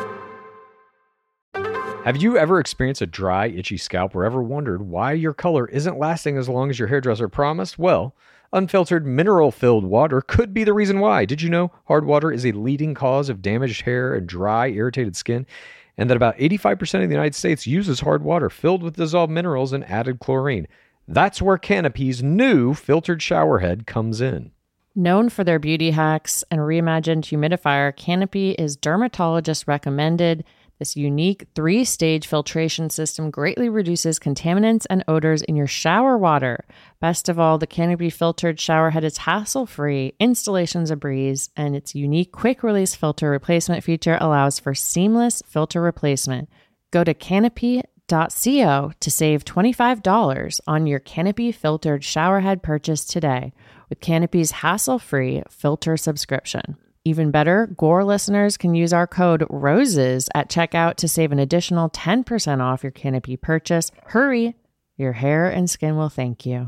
[SPEAKER 5] Have you ever experienced a dry, itchy scalp or ever wondered why your color isn't lasting as long as your hairdresser promised? Well, unfiltered, mineral-filled water could be the reason why. Did you know hard water is a leading cause of damaged hair and dry, irritated skin? And that about eighty-five percent of the United States uses hard water filled with dissolved minerals and added chlorine. That's where Canopy's new filtered shower head comes in.
[SPEAKER 6] Known for their beauty hacks and reimagined humidifier, Canopy is dermatologist recommended. This unique three-stage filtration system greatly reduces contaminants and odors in your shower water. Best of all, the Canopy filtered shower head is hassle-free, installation's a breeze, and its unique quick-release filter replacement feature allows for seamless filter replacement. Go to canopy dot co to save twenty-five dollars on your Canopy filtered shower head purchase today with Canopy's hassle-free filter subscription. Even better, Gore listeners can use our code ROSES at checkout to save an additional ten percent off your Canopy purchase. Hurry, your hair and skin will thank you.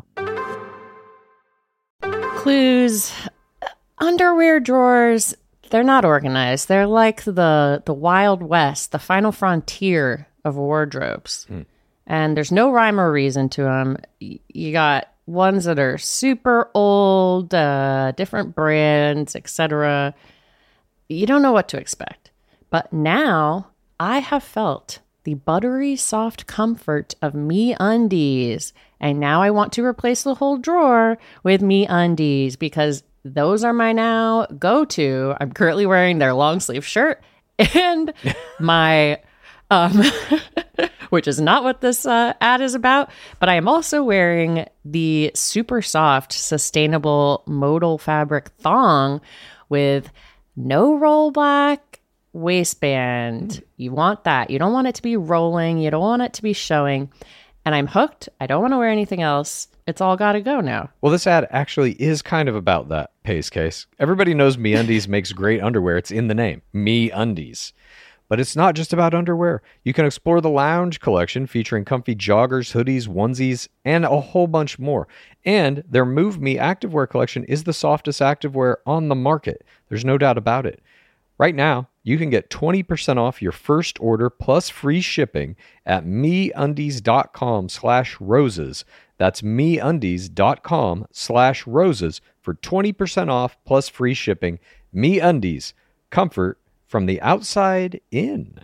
[SPEAKER 6] Clues. Underwear drawers, they're not organized. They're like the, the Wild West, the final frontier of wardrobes. Hmm. And there's no rhyme or reason to them. You got ones that are super old, uh, different brands, et cetera. You don't know what to expect. But now I have felt the buttery soft comfort of MeUndies. And now I want to replace the whole drawer with MeUndies because those are my now go-to. I'm currently wearing their long sleeve shirt and my... Um, which is not what this uh, ad is about, but I am also wearing the super soft, sustainable modal fabric thong with no rollback waistband. You want that. You don't want it to be rolling. You don't want it to be showing. And I'm hooked. I don't want to wear anything else. It's all got to go now.
[SPEAKER 5] Well, this ad actually is kind of about that, Pace Case. Everybody knows MeUndies makes great underwear. It's in the name, MeUndies. But it's not just about underwear. You can explore the lounge collection featuring comfy joggers, hoodies, onesies, and a whole bunch more. And their Move Me activewear collection is the softest activewear on the market. There's no doubt about it. Right now, you can get twenty percent off your first order plus free shipping at MeUndies.com slash roses. That's MeUndies.com slash roses for twenty percent off plus free shipping. MeUndies. Comfort from the outside in.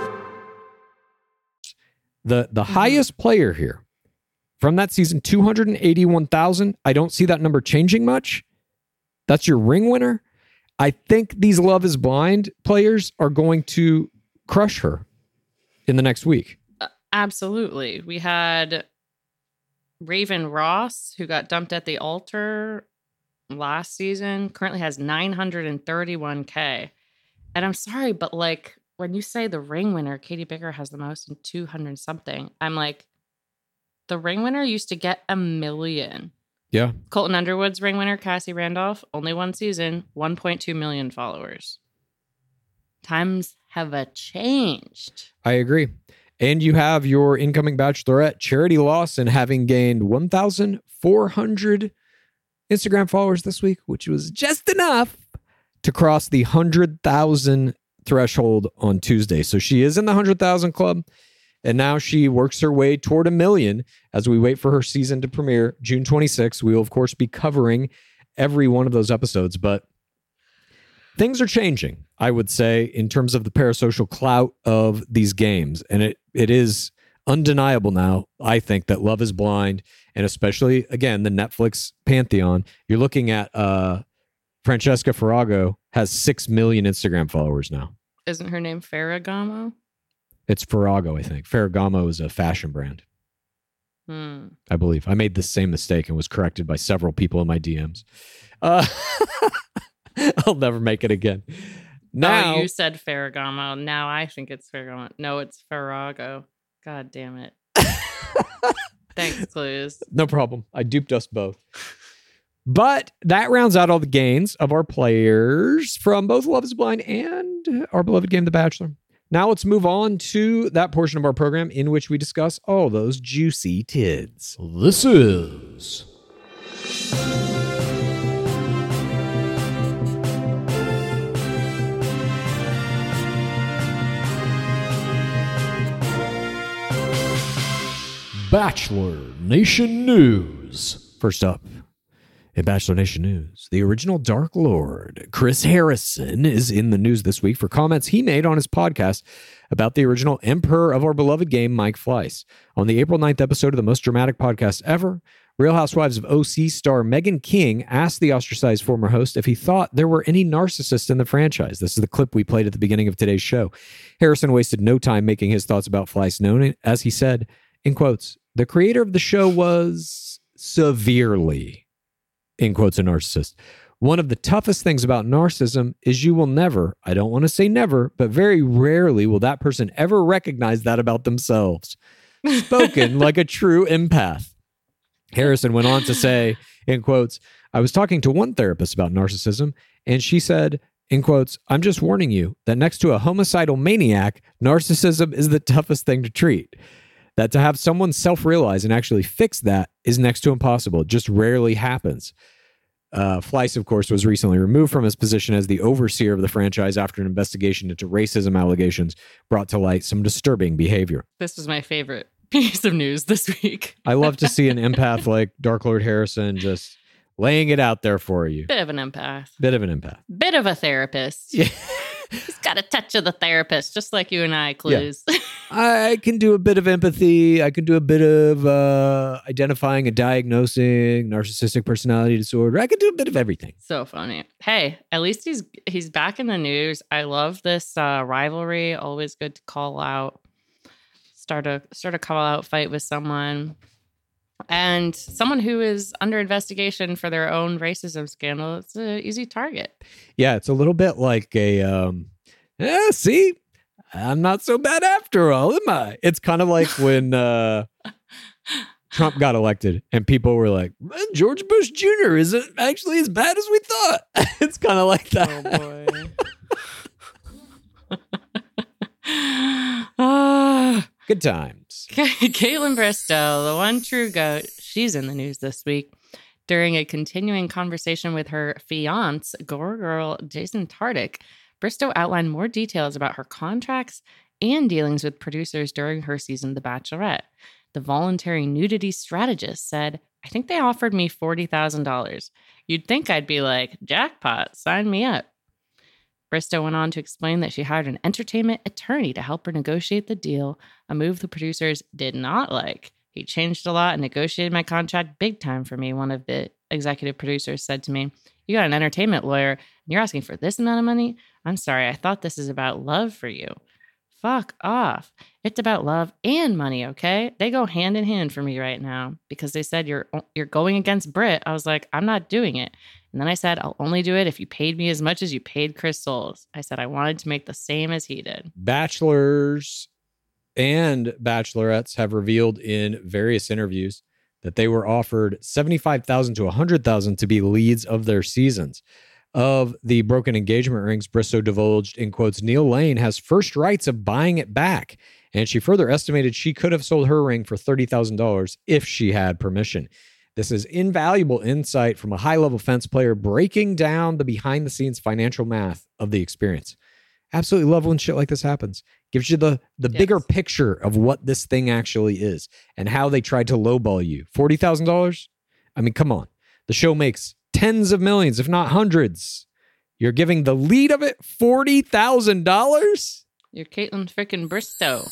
[SPEAKER 5] The the highest player here from that season, two hundred eighty-one thousand. I don't see that number changing much. That's your ring winner. I think these Love is Blind players are going to crush her in the next week.
[SPEAKER 11] Uh, absolutely. We had Raven Ross, who got dumped at the altar last season, currently has nine hundred thirty-one K. And I'm sorry, but like when you say the ring winner, Katie Baker has the most in two hundred something. I'm like, the ring winner used to get a million.
[SPEAKER 5] Yeah.
[SPEAKER 11] Colton Underwood's ring winner, Cassie Randolph, only one season, one point two million followers. Times have a changed.
[SPEAKER 5] I agree. And you have your incoming bachelorette, Charity Lawson, having gained one thousand four hundred Instagram followers this week, which was just enough to cross the one hundred thousand threshold on Tuesday. So she is in the one hundred thousand club, and now she works her way toward a million as we wait for her season to premiere June twenty-sixth. We will, of course, be covering every one of those episodes, but things are changing, I would say, in terms of the parasocial clout of these games. And it it is undeniable now, I think, that Love is Blind, and especially, again, the Netflix pantheon, you're looking at... uh Francesca Ferrago has six million Instagram followers now.
[SPEAKER 11] Isn't her name Ferragamo?
[SPEAKER 5] It's Ferrago, I think. Ferragamo is a fashion brand.
[SPEAKER 11] Hmm.
[SPEAKER 5] I believe. I made the same mistake and was corrected by several people in my D Ms. Uh, I'll never make it again. Now
[SPEAKER 11] oh, you said Ferragamo. Now I think it's Ferragamo. No, it's Ferrago. God damn it. Thanks, Clues.
[SPEAKER 5] No problem. I duped us both. But that rounds out all the gains of our players from both Love is Blind and our beloved game, The Bachelor. Now let's move on to that portion of our program in which we discuss all those juicy tids. This is... Bachelor Nation News. First up, in Bachelor Nation News, the original Dark Lord, Chris Harrison, is in the news this week for comments he made on his podcast about the original Emperor of our beloved game, Mike Fleiss. On the April ninth episode of the most dramatic podcast ever, Real Housewives of O C star Meghan King asked the ostracized former host if he thought there were any narcissists in the franchise. This is the clip we played at the beginning of today's show. Harrison wasted no time making his thoughts about Fleiss known, as he said, in quotes, the creator of the show was severely, in quotes, a narcissist. One of the toughest things about narcissism is you will never, I don't want to say never, but very rarely will that person ever recognize that about themselves. Spoken like a true empath. Harrison went on to say, in quotes, I was talking to one therapist about narcissism, and she said, in quotes, I'm just warning you that next to a homicidal maniac, narcissism is the toughest thing to treat. That to have someone self-realize and actually fix that is next to impossible. It just rarely happens. Uh, Fleiss, of course, was recently removed from his position as the overseer of the franchise after an investigation into racism allegations brought to light some disturbing behavior.
[SPEAKER 11] This was my favorite piece of news this week.
[SPEAKER 5] I love to see an empath like Dark Lord Harrison just laying it out there for you.
[SPEAKER 11] Bit of an empath.
[SPEAKER 5] Bit of an empath.
[SPEAKER 11] Bit of a therapist.
[SPEAKER 5] Yeah.
[SPEAKER 11] He's got a touch of the therapist, just like you and I, Clues.
[SPEAKER 5] Yeah. I can do a bit of empathy. I can do a bit of uh, identifying and diagnosing narcissistic personality disorder. I can do a bit of everything.
[SPEAKER 11] So funny. Hey, at least he's he's back in the news. I love this uh, rivalry. Always good to call out. Start a start a call out fight with someone. And someone who is under investigation for their own racism scandal, it's an easy target.
[SPEAKER 5] Yeah, it's a little bit like a, um, yeah, see, I'm not so bad after all, am I? It's kind of like when uh, Trump got elected and people were like, George Bush Junior isn't actually as bad as we thought. It's kind of like that.
[SPEAKER 11] Oh, boy. Ah.
[SPEAKER 5] Good times.
[SPEAKER 11] Caitlin Bristowe, the one true GOAT, she's in the news this week. During a continuing conversation with her fiance, Gore Girl Jason Tartick, Bristowe outlined more details about her contracts and dealings with producers during her season The Bachelorette. The voluntary nudity strategist said, I think they offered me forty thousand dollars. You'd think I'd be like, jackpot, sign me up. Bristowe went on to explain that she hired an entertainment attorney to help her negotiate the deal, a move the producers did not like. He changed a lot and negotiated my contract big time for me, one of the executive producers said to me. You got an entertainment lawyer, and you're asking for this amount of money? I'm sorry, I thought this is about love for you. Fuck off. It's about love and money, okay? They go hand in hand for me right now because they said you're you're going against Britt. I was like, I'm not doing it. And then I said, I'll only do it if you paid me as much as you paid Chris Soules. I said I wanted to make the same as he did.
[SPEAKER 5] Bachelors and bachelorettes have revealed in various interviews that they were offered seventy-five thousand dollars to one hundred thousand dollars to be leads of their seasons. Of the broken engagement rings, Bristowe divulged, in quotes, Neil Lane has first rights of buying it back. And she further estimated she could have sold her ring for thirty thousand dollars if she had permission. This is invaluable insight from a high-level fence player breaking down the behind-the-scenes financial math of the experience. Absolutely love when shit like this happens. Gives you the, the yes. bigger picture of what this thing actually is and how they tried to lowball you. forty thousand dollars? I mean, come on. The show makes tens of millions, if not hundreds. You're giving the lead of it forty thousand dollars?
[SPEAKER 11] You're Caitlin frickin' Bristowe.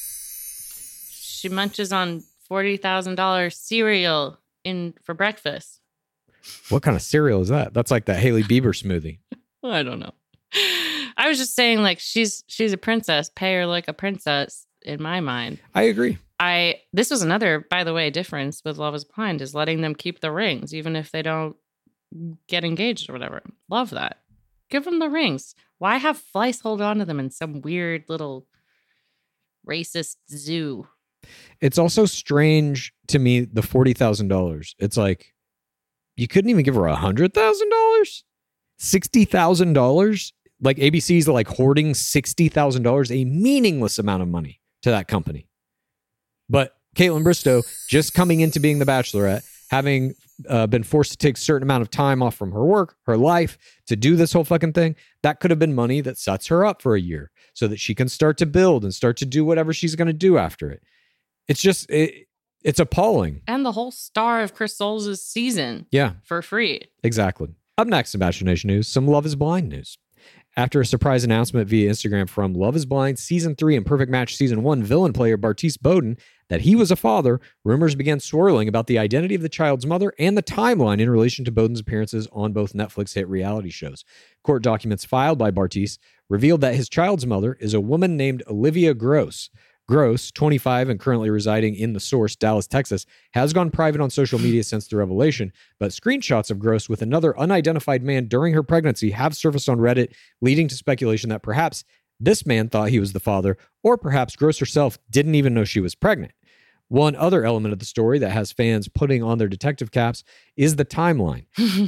[SPEAKER 11] She munches on forty thousand dollars cereal in for breakfast.
[SPEAKER 5] What kind of cereal is that? That's like that Hailey Bieber smoothie.
[SPEAKER 11] I don't know. I was just saying, like, she's she's a princess. Pay her like a princess, in my mind.
[SPEAKER 5] I agree.
[SPEAKER 11] I This was another, by the way, difference with Love is Blind, is letting them keep the rings, even if they don't get engaged or whatever. Love that. Give them the rings. Why have Fleiss hold on to them in some weird little racist zoo?
[SPEAKER 5] It's also strange to me, the forty thousand dollars. It's like, you couldn't even give her one hundred thousand dollars? sixty thousand dollars? Like A B C's like hoarding sixty thousand dollars, a meaningless amount of money to that company. But Caitlin Bristowe, just coming into being the Bachelorette, having uh, been forced to take a certain amount of time off from her work, her life, to do this whole fucking thing, that could have been money that sets her up for a year so that she can start to build and start to do whatever she's going to do after it. It's just, it, it's appalling.
[SPEAKER 11] And the whole star of Chris Soules' season.
[SPEAKER 5] Yeah.
[SPEAKER 11] For free.
[SPEAKER 5] Exactly. Up next in Bachelor Nation news, some Love is Blind news. After a surprise announcement via Instagram from Love is Blind Season three and Perfect Match Season one villain player Bartice Bowden that he was a father, rumors began swirling about the identity of the child's mother and the timeline in relation to Bowden's appearances on both Netflix hit reality shows. Court documents filed by Bartice revealed that his child's mother is a woman named Olivia Gross. Gross, twenty-five and currently residing in The Source, Dallas, Texas, has gone private on social media since the revelation, but screenshots of Gross with another unidentified man during her pregnancy have surfaced on Reddit, leading to speculation that perhaps this man thought he was the father, or perhaps Gross herself didn't even know she was pregnant. One other element of the story that has fans putting on their detective caps is the timeline.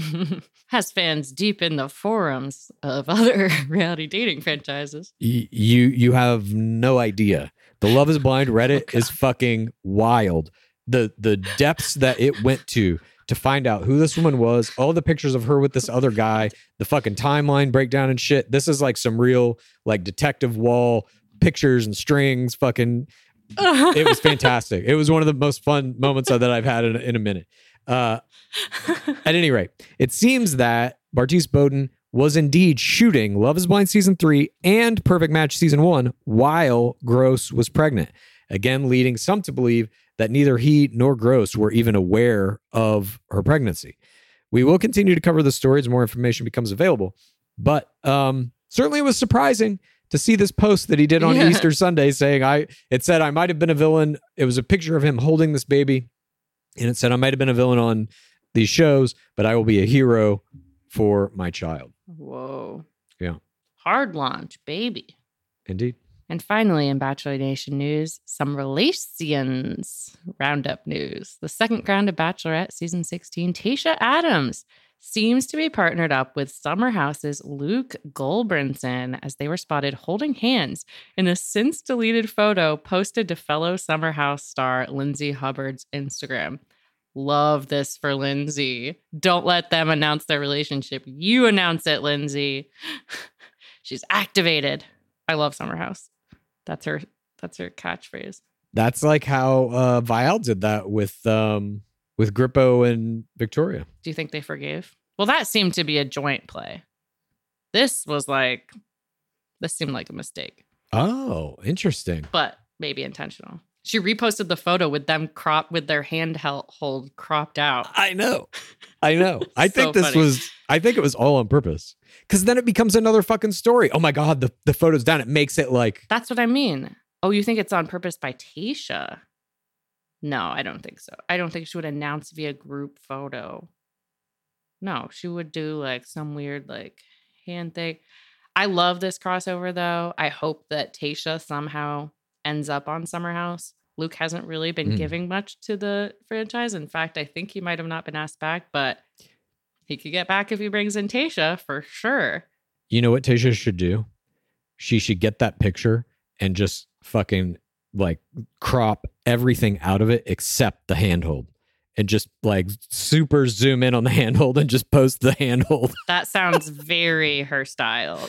[SPEAKER 11] Has fans deep in the forums of other reality dating franchises.
[SPEAKER 5] Y- you you have no idea. The Love is Blind Reddit
[SPEAKER 11] Oh,
[SPEAKER 5] is fucking wild. The the depths that it went to to find out who this woman was, all the pictures of her with this other guy, the fucking timeline breakdown and shit. This is like some real like detective wall pictures and strings fucking. It was fantastic. It was one of the most fun moments that I've had in, in a minute. Uh, at any rate, it seems that Bartice Bowden was indeed shooting Love is Blind Season three and Perfect Match Season one while Gross was pregnant. Again, leading some to believe that neither he nor Gross were even aware of her pregnancy. We will continue to cover the story as more information becomes available, but um, certainly it was surprising to see this post that he did on
[SPEAKER 11] Yeah.
[SPEAKER 5] Easter Sunday saying, I, it said, I might have been a villain. It was a picture of him holding this baby. And it said, I might have been a villain on these shows, but I will be a hero for my child.
[SPEAKER 11] Whoa.
[SPEAKER 5] Yeah,
[SPEAKER 11] Hard launch, baby.
[SPEAKER 5] indeed.
[SPEAKER 11] And finally, in Bachelor Nation news, some relations roundup news. The second round of Bachelorette season sixteen, Tayshia Adams seems to be partnered up with Summer House's Luke Goldbrinson as they were spotted holding hands in a since deleted photo posted to fellow Summer House star Lindsay Hubbard's Instagram. Love this for Lindsay. Don't let them announce their relationship. You announce it, Lindsay. She's activated. I love Summer House. That's her that's her catchphrase.
[SPEAKER 5] That's like how uh, Vial did that with um, with Grippo and Victoria.
[SPEAKER 11] Do you think they forgave? Well, that seemed to be a joint play. This was like, this seemed like a mistake,
[SPEAKER 5] Oh, interesting.
[SPEAKER 11] but maybe intentional. She reposted the photo with them crop with their handheld hold cropped out.
[SPEAKER 5] I know. I know. I
[SPEAKER 11] So
[SPEAKER 5] think this
[SPEAKER 11] funny.
[SPEAKER 5] was, I think it was all on purpose. Because then it becomes another fucking story. Oh my God, the, the photo's down. It makes it like,
[SPEAKER 11] That's what I mean. Oh, you think it's on purpose by Tayshia? No, I don't think so. I don't think she would announce via group photo. No, she would do like some weird like hand thing. I love this crossover though. I hope that Tayshia somehow ends up on Summer House. Luke hasn't really been
[SPEAKER 5] Mm.
[SPEAKER 11] giving much to the franchise. In fact, I think he might have not been asked back, but he could get back if he brings in Tayshia for sure.
[SPEAKER 5] you know what Tayshia should do? She should get that picture and just fucking like crop everything out of it except the handhold. And just like super zoom in on the handhold and just post the handhold.
[SPEAKER 11] That sounds very her style.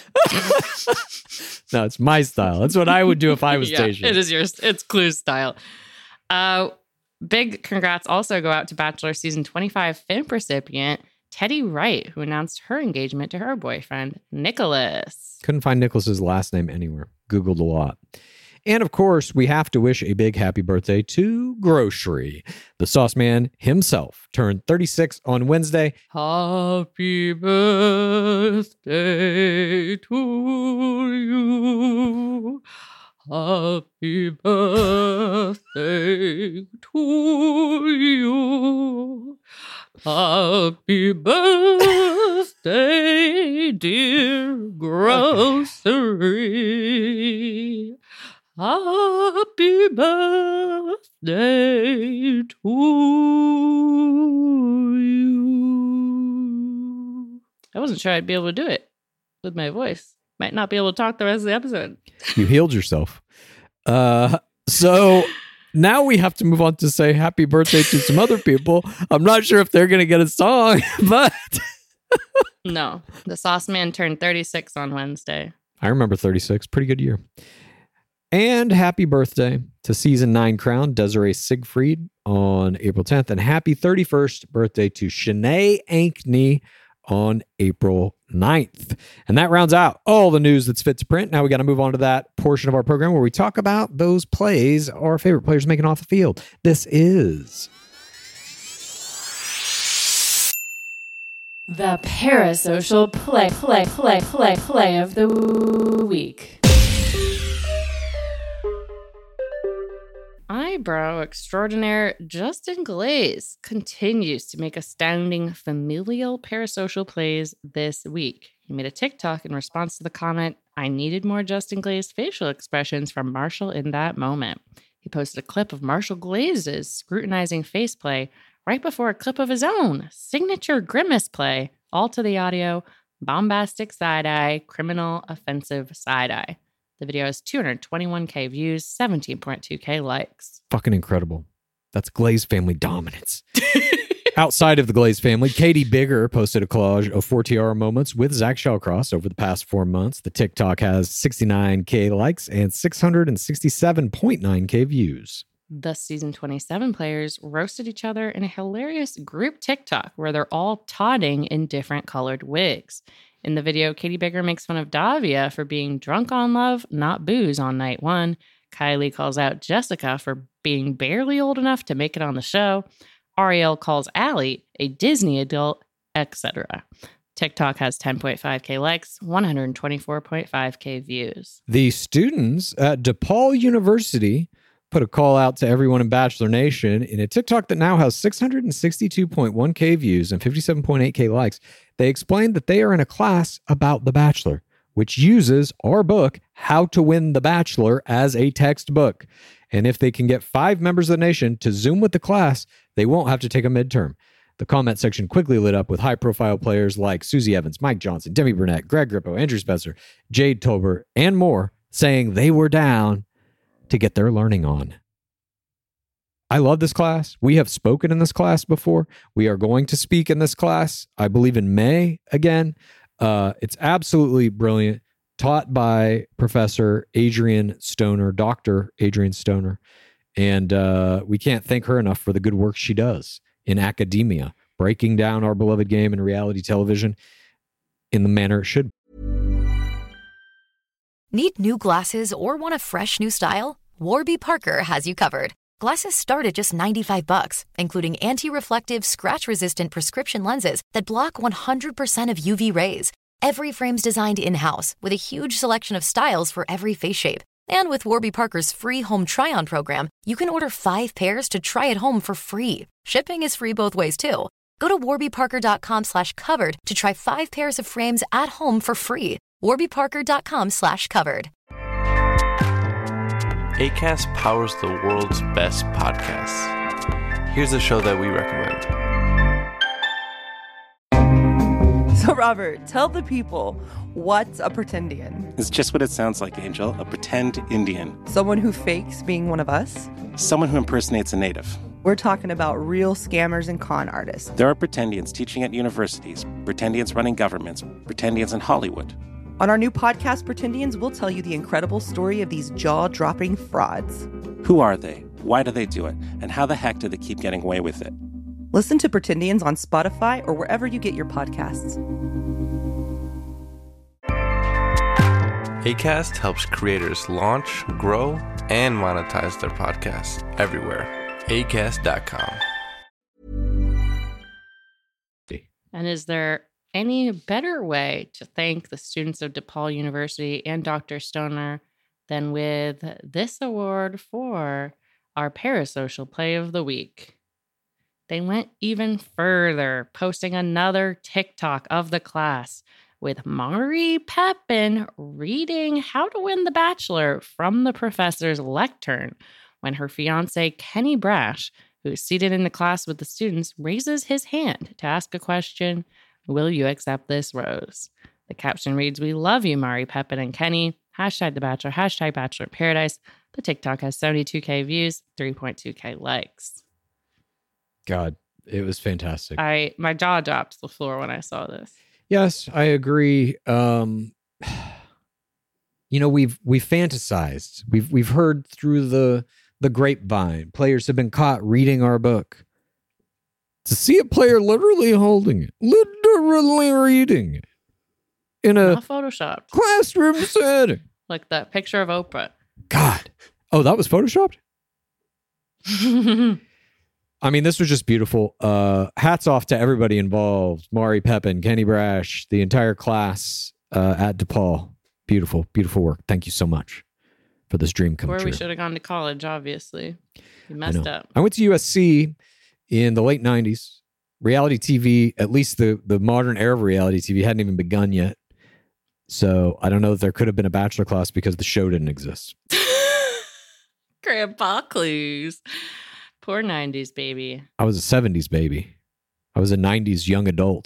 [SPEAKER 5] No, it's my style. That's what I would do if I was
[SPEAKER 11] yeah,
[SPEAKER 5] Tayshia.
[SPEAKER 11] it is yours. It's Clue's style. Uh, big congrats also go out to Bachelor season twenty-five F I M P recipient Teddy Wright, who announced her engagement to her boyfriend Nicholas.
[SPEAKER 5] Couldn't find Nicholas's last name anywhere. Googled a lot. And of course, we have to wish a big happy birthday to Grocery. The sauce man himself turned thirty-six on Wednesday.
[SPEAKER 11] Happy birthday to you. Happy birthday to you. Happy birthday, dear Grocery. Happy birthday to you. I wasn't sure I'd be able to do it with my voice. Might not be able to talk the rest of the episode.
[SPEAKER 5] You healed yourself. Uh, so now we have to move on to say happy birthday to some other people. I'm not sure if they're going to get a song, but
[SPEAKER 11] No, the sauce man turned thirty-six on Wednesday.
[SPEAKER 5] I remember thirty-six. Pretty good year. And happy birthday to season nine crown Desiree Siegfried on April tenth. And happy thirty-first birthday to Shanae Ankney on April ninth. And that rounds out all the news that's fit to print. Now we got to move on to that portion of our program where we talk about those plays our favorite players making off the field. This is
[SPEAKER 6] the Parasocial Play, Play, Play, Play, Play of the Week.
[SPEAKER 11] Eyebrow extraordinaire Justin Glaze continues to make astounding familial parasocial plays this week. He made a TikTok in response to the comment, "I needed more Justin Glaze facial expressions from Marshall in that moment." He posted a clip of Marshall Glaze's scrutinizing face play right before a clip of his own signature grimace play, all to the audio, bombastic side-eye, criminal offensive side-eye. The video has two hundred twenty-one K views, seventeen point two K likes.
[SPEAKER 5] Fucking incredible. That's Glaze family dominance. Outside of the Glaze family, Katie Bigger posted a collage of four T R moments with Zach Shallcross over the past four months. The TikTok has sixty-nine K likes and six hundred sixty-seven point nine K views.
[SPEAKER 11] The season twenty-seven players roasted each other in a hilarious group TikTok where they're all taunting in different colored wigs. In the video, Katie Bigger makes fun of Davia for being drunk on love, not booze on night one. Kylie calls out Jessica for being barely old enough to make it on the show. Ariel calls Allie a Disney adult, et cetera. TikTok has ten point five K likes, one hundred twenty-four point five K views.
[SPEAKER 5] The students at DePaul University put a call out to everyone in Bachelor Nation in a TikTok that now has six hundred sixty-two point one K views and fifty-seven point eight K likes. They explained that they are in a class about The Bachelor, which uses our book, How to Win the Bachelor, as a textbook. And if they can get five members of the nation to Zoom with the class, they won't have to take a midterm. The comment section quickly lit up with high-profile players like Susie Evans, Mike Johnson, Demi Burnett, Greg Grippo, Andrew Spencer, Jade Tolbert, and more, saying they were down to get their learning on. I love this class. We have spoken in this class before. We are going to speak in this class, I believe, in May again. Uh, it's absolutely brilliant. Taught by Professor Adrian Stoner, Doctor Adrian Stoner. And uh, we can't thank her enough for the good work she does in academia, breaking down our beloved game in reality television in the manner it should.
[SPEAKER 12] Need new glasses or want a fresh new style? Warby Parker has you covered. Glasses start at just ninety-five bucks, including anti-reflective, scratch-resistant prescription lenses that block one hundred percent of U V rays. Every frame's designed in-house with a huge selection of styles for every face shape. And with Warby Parker's free home try-on program, you can order five pairs to try at home for free. Shipping is free both ways, too. Go to warbyparker.com slash covered to try five pairs of frames at home for free. warbyparker.com slash covered.
[SPEAKER 13] Acast powers the world's best podcasts. Here's a show that we recommend.
[SPEAKER 14] So, Robert, tell the people, what's a pretendian?
[SPEAKER 15] It's just what it sounds like, Angel. A pretend Indian.
[SPEAKER 14] Someone who fakes being one of us?
[SPEAKER 15] Someone who impersonates a native.
[SPEAKER 14] We're talking about real scammers and con artists.
[SPEAKER 15] There are pretendians teaching at universities, pretendians running governments, pretendians in Hollywood.
[SPEAKER 14] On our new podcast, Pretendians, we'll tell you the incredible story of these jaw-dropping frauds.
[SPEAKER 15] Who are they? Why do they do it? And how the heck do they keep getting away with it?
[SPEAKER 14] Listen to Pretendians on Spotify or wherever you get your podcasts.
[SPEAKER 13] Acast helps creators launch, grow, and monetize their podcasts everywhere. acast dot com.
[SPEAKER 11] And is there any better way to thank the students of DePaul University and Doctor Stoner than with this award for our Parasocial Play of the Week? They went even further, posting another TikTok of the class with Mari Pepin reading How to Win the Bachelor from the professor's lectern when her fiance, Kenny Brash, who is seated in the class with the students, raises his hand to ask a question. Will you accept this rose? The caption reads, "We love you, Mari Pepin and Kenny. Hashtag The Bachelor, hashtag Bachelor in Paradise." The TikTok has seventy-two K views, three point two K likes.
[SPEAKER 5] God, it was fantastic.
[SPEAKER 11] I my jaw dropped to the floor when I saw this.
[SPEAKER 5] Yes, I agree. Um, you know, we've we've fantasized. We've we've heard through the the grapevine. Players have been caught reading our book. to see a player literally holding it, literally reading it in a
[SPEAKER 11] Not photoshopped.
[SPEAKER 5] classroom setting.
[SPEAKER 11] Like that picture of Oprah.
[SPEAKER 5] God. Oh, that was photoshopped? I mean, this was just beautiful. Uh, hats off to everybody involved. Mari Pepin, Kenny Brash, the entire class uh, at DePaul. Beautiful, beautiful work. Thank you so much for this dream come
[SPEAKER 11] Where
[SPEAKER 5] true.
[SPEAKER 11] we should have gone to college, obviously. You
[SPEAKER 5] I
[SPEAKER 11] messed
[SPEAKER 5] know.
[SPEAKER 11] up.
[SPEAKER 5] I went to U S C in the late nineties. Reality T V, at least the, the modern era of reality T V, hadn't even begun yet. So I don't know if there could have been a bachelor class because the show didn't exist.
[SPEAKER 11] Grandpa Clues. Poor nineties baby.
[SPEAKER 5] I was a seventies baby. I was a nineties young adult.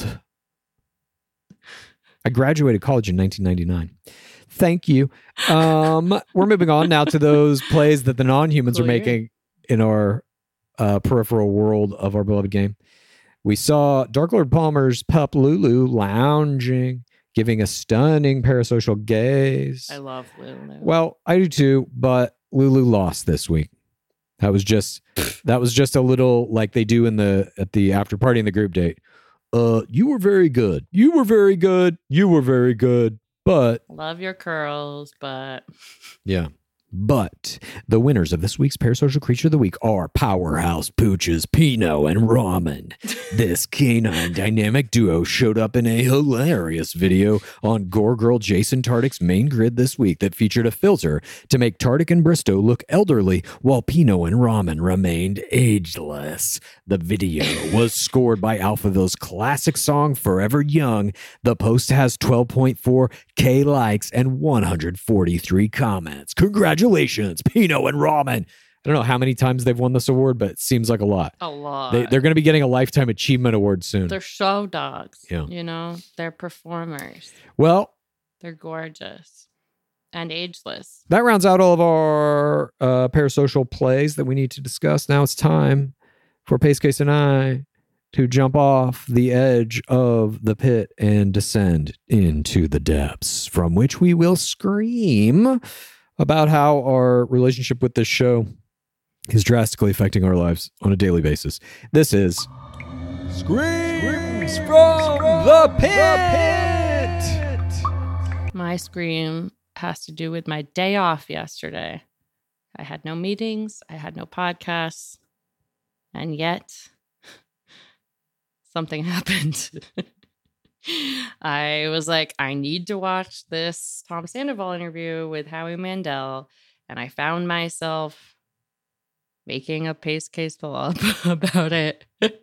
[SPEAKER 5] I graduated college in nineteen ninety-nine. Thank you. Um, we're moving on now to those plays that the non-humans
[SPEAKER 11] Cool,
[SPEAKER 5] are making in our uh, peripheral world of our beloved game. We saw Dark Lord Palmer's pup Lulu lounging, giving a stunning parasocial gaze.
[SPEAKER 11] I love Lulu.
[SPEAKER 5] Well, I do too, but Lulu lost this week. That was just that was just a little like they do in the at the after party in the group date. Uh, you were very good. You were very good. You were very good. But
[SPEAKER 11] Love your curls, but
[SPEAKER 5] yeah. But the winners of this week's Parasocial Creature of the Week are Powerhouse Pooches, Pinot, and Ramen. This canine dynamic duo showed up in a hilarious video on Gore Girl Jason Tartick's main grid this week that featured a filter to make Tartick and Bristow look elderly while Pinot and Ramen remained ageless. The video was scored by Alphaville's classic song Forever Young. The post has twelve point four K likes and one hundred forty-three comments. Congratulations. Congratulations, Pinot and Ramen. I don't know how many times they've won this award, but it seems like a lot.
[SPEAKER 11] a lot.
[SPEAKER 5] They, they're going to be getting a Lifetime Achievement Award soon.
[SPEAKER 11] They're show dogs.
[SPEAKER 5] Yeah.
[SPEAKER 11] You know, they're performers.
[SPEAKER 5] Well,
[SPEAKER 11] They're gorgeous and ageless.
[SPEAKER 5] that rounds out all of our uh, parasocial plays that we need to discuss. Now it's time for Pace Case and I to jump off the edge of the pit and descend into the depths, from which we will scream about how our relationship with this show is drastically affecting our lives on a daily basis. This is Screams from the Pit!
[SPEAKER 11] My scream has to do with my day off yesterday. I had no meetings, I had no podcasts, and yet something happened. I was like, I need to watch this Tom Sandoval interview with Howie Mandel, and I found myself making a pace case pull-up about it.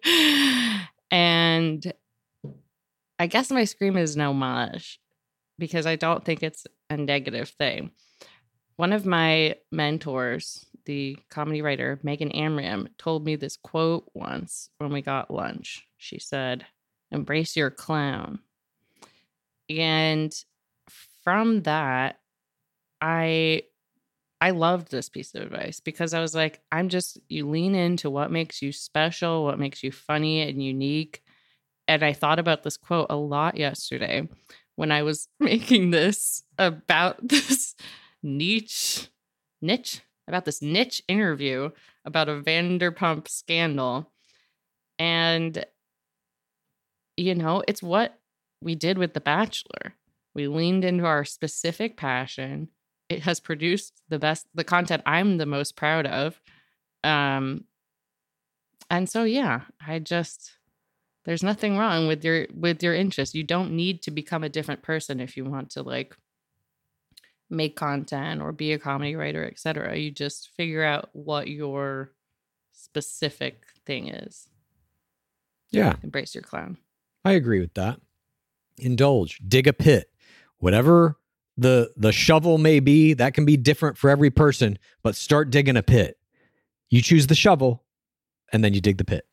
[SPEAKER 11] And I guess my scream is an homage because I don't think it's a negative thing. One of my mentors, the comedy writer Megan Amram, told me this quote once when we got lunch. She said, "Embrace your clown." And from that, I I loved this piece of advice because I was like, I'm just, you lean into what makes you special, what makes you funny and unique. And I thought about this quote a lot yesterday when I was making this about this niche, niche, about this niche interview about a Vanderpump scandal. And, you know, it's what we did with The Bachelor. We leaned into our specific passion. It has produced the best, the content I'm the most proud of. Um, and so, yeah, I just, there's nothing wrong with your, with your interest. You don't need to become a different person if you want to like make content or be a comedy writer, et cetera. You just figure out what your specific thing is.
[SPEAKER 5] Yeah.
[SPEAKER 11] Embrace your clown.
[SPEAKER 5] I agree with that. Indulge, dig a pit, whatever the the shovel may be, that can be different for every person, but start digging a pit. You choose the shovel and then you dig the pit.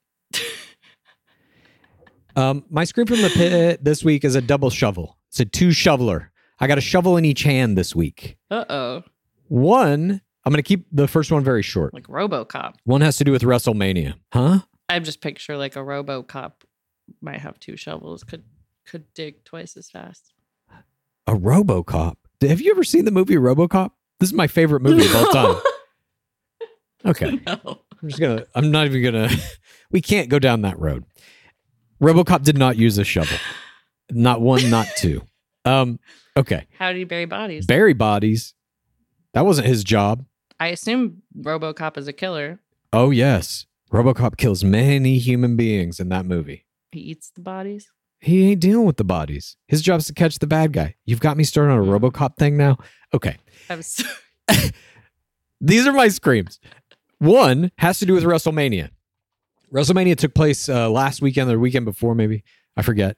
[SPEAKER 5] um, my scream from the pit this week is a double shovel. It's a two shoveler. I got a shovel in each hand this week.
[SPEAKER 11] Uh-oh.
[SPEAKER 5] One, I'm going to keep the first one very short.
[SPEAKER 11] Like RoboCop.
[SPEAKER 5] One has to do with WrestleMania. Huh?
[SPEAKER 11] I just picture like a RoboCop might have two shovels, could could dig twice as fast.
[SPEAKER 5] A RoboCop. Have you ever seen the movie RoboCop? This is my favorite movie of all time. Okay.
[SPEAKER 11] No.
[SPEAKER 5] I'm just gonna. I'm not even gonna. We can't go down that road. RoboCop did not use a shovel. Not one, not two. Um. Okay.
[SPEAKER 11] How did he bury bodies?
[SPEAKER 5] Bury bodies. That wasn't his job.
[SPEAKER 11] I assume RoboCop is a killer.
[SPEAKER 5] Oh yes, RoboCop kills many human beings in that movie.
[SPEAKER 11] He eats the bodies.
[SPEAKER 5] He ain't dealing with the bodies. His job's to catch the bad guy. You've got me started on a RoboCop thing now. Okay.
[SPEAKER 11] I'm so-
[SPEAKER 5] These are my screams. One has to do with WrestleMania. WrestleMania took place uh, last weekend or the weekend before, maybe. I forget.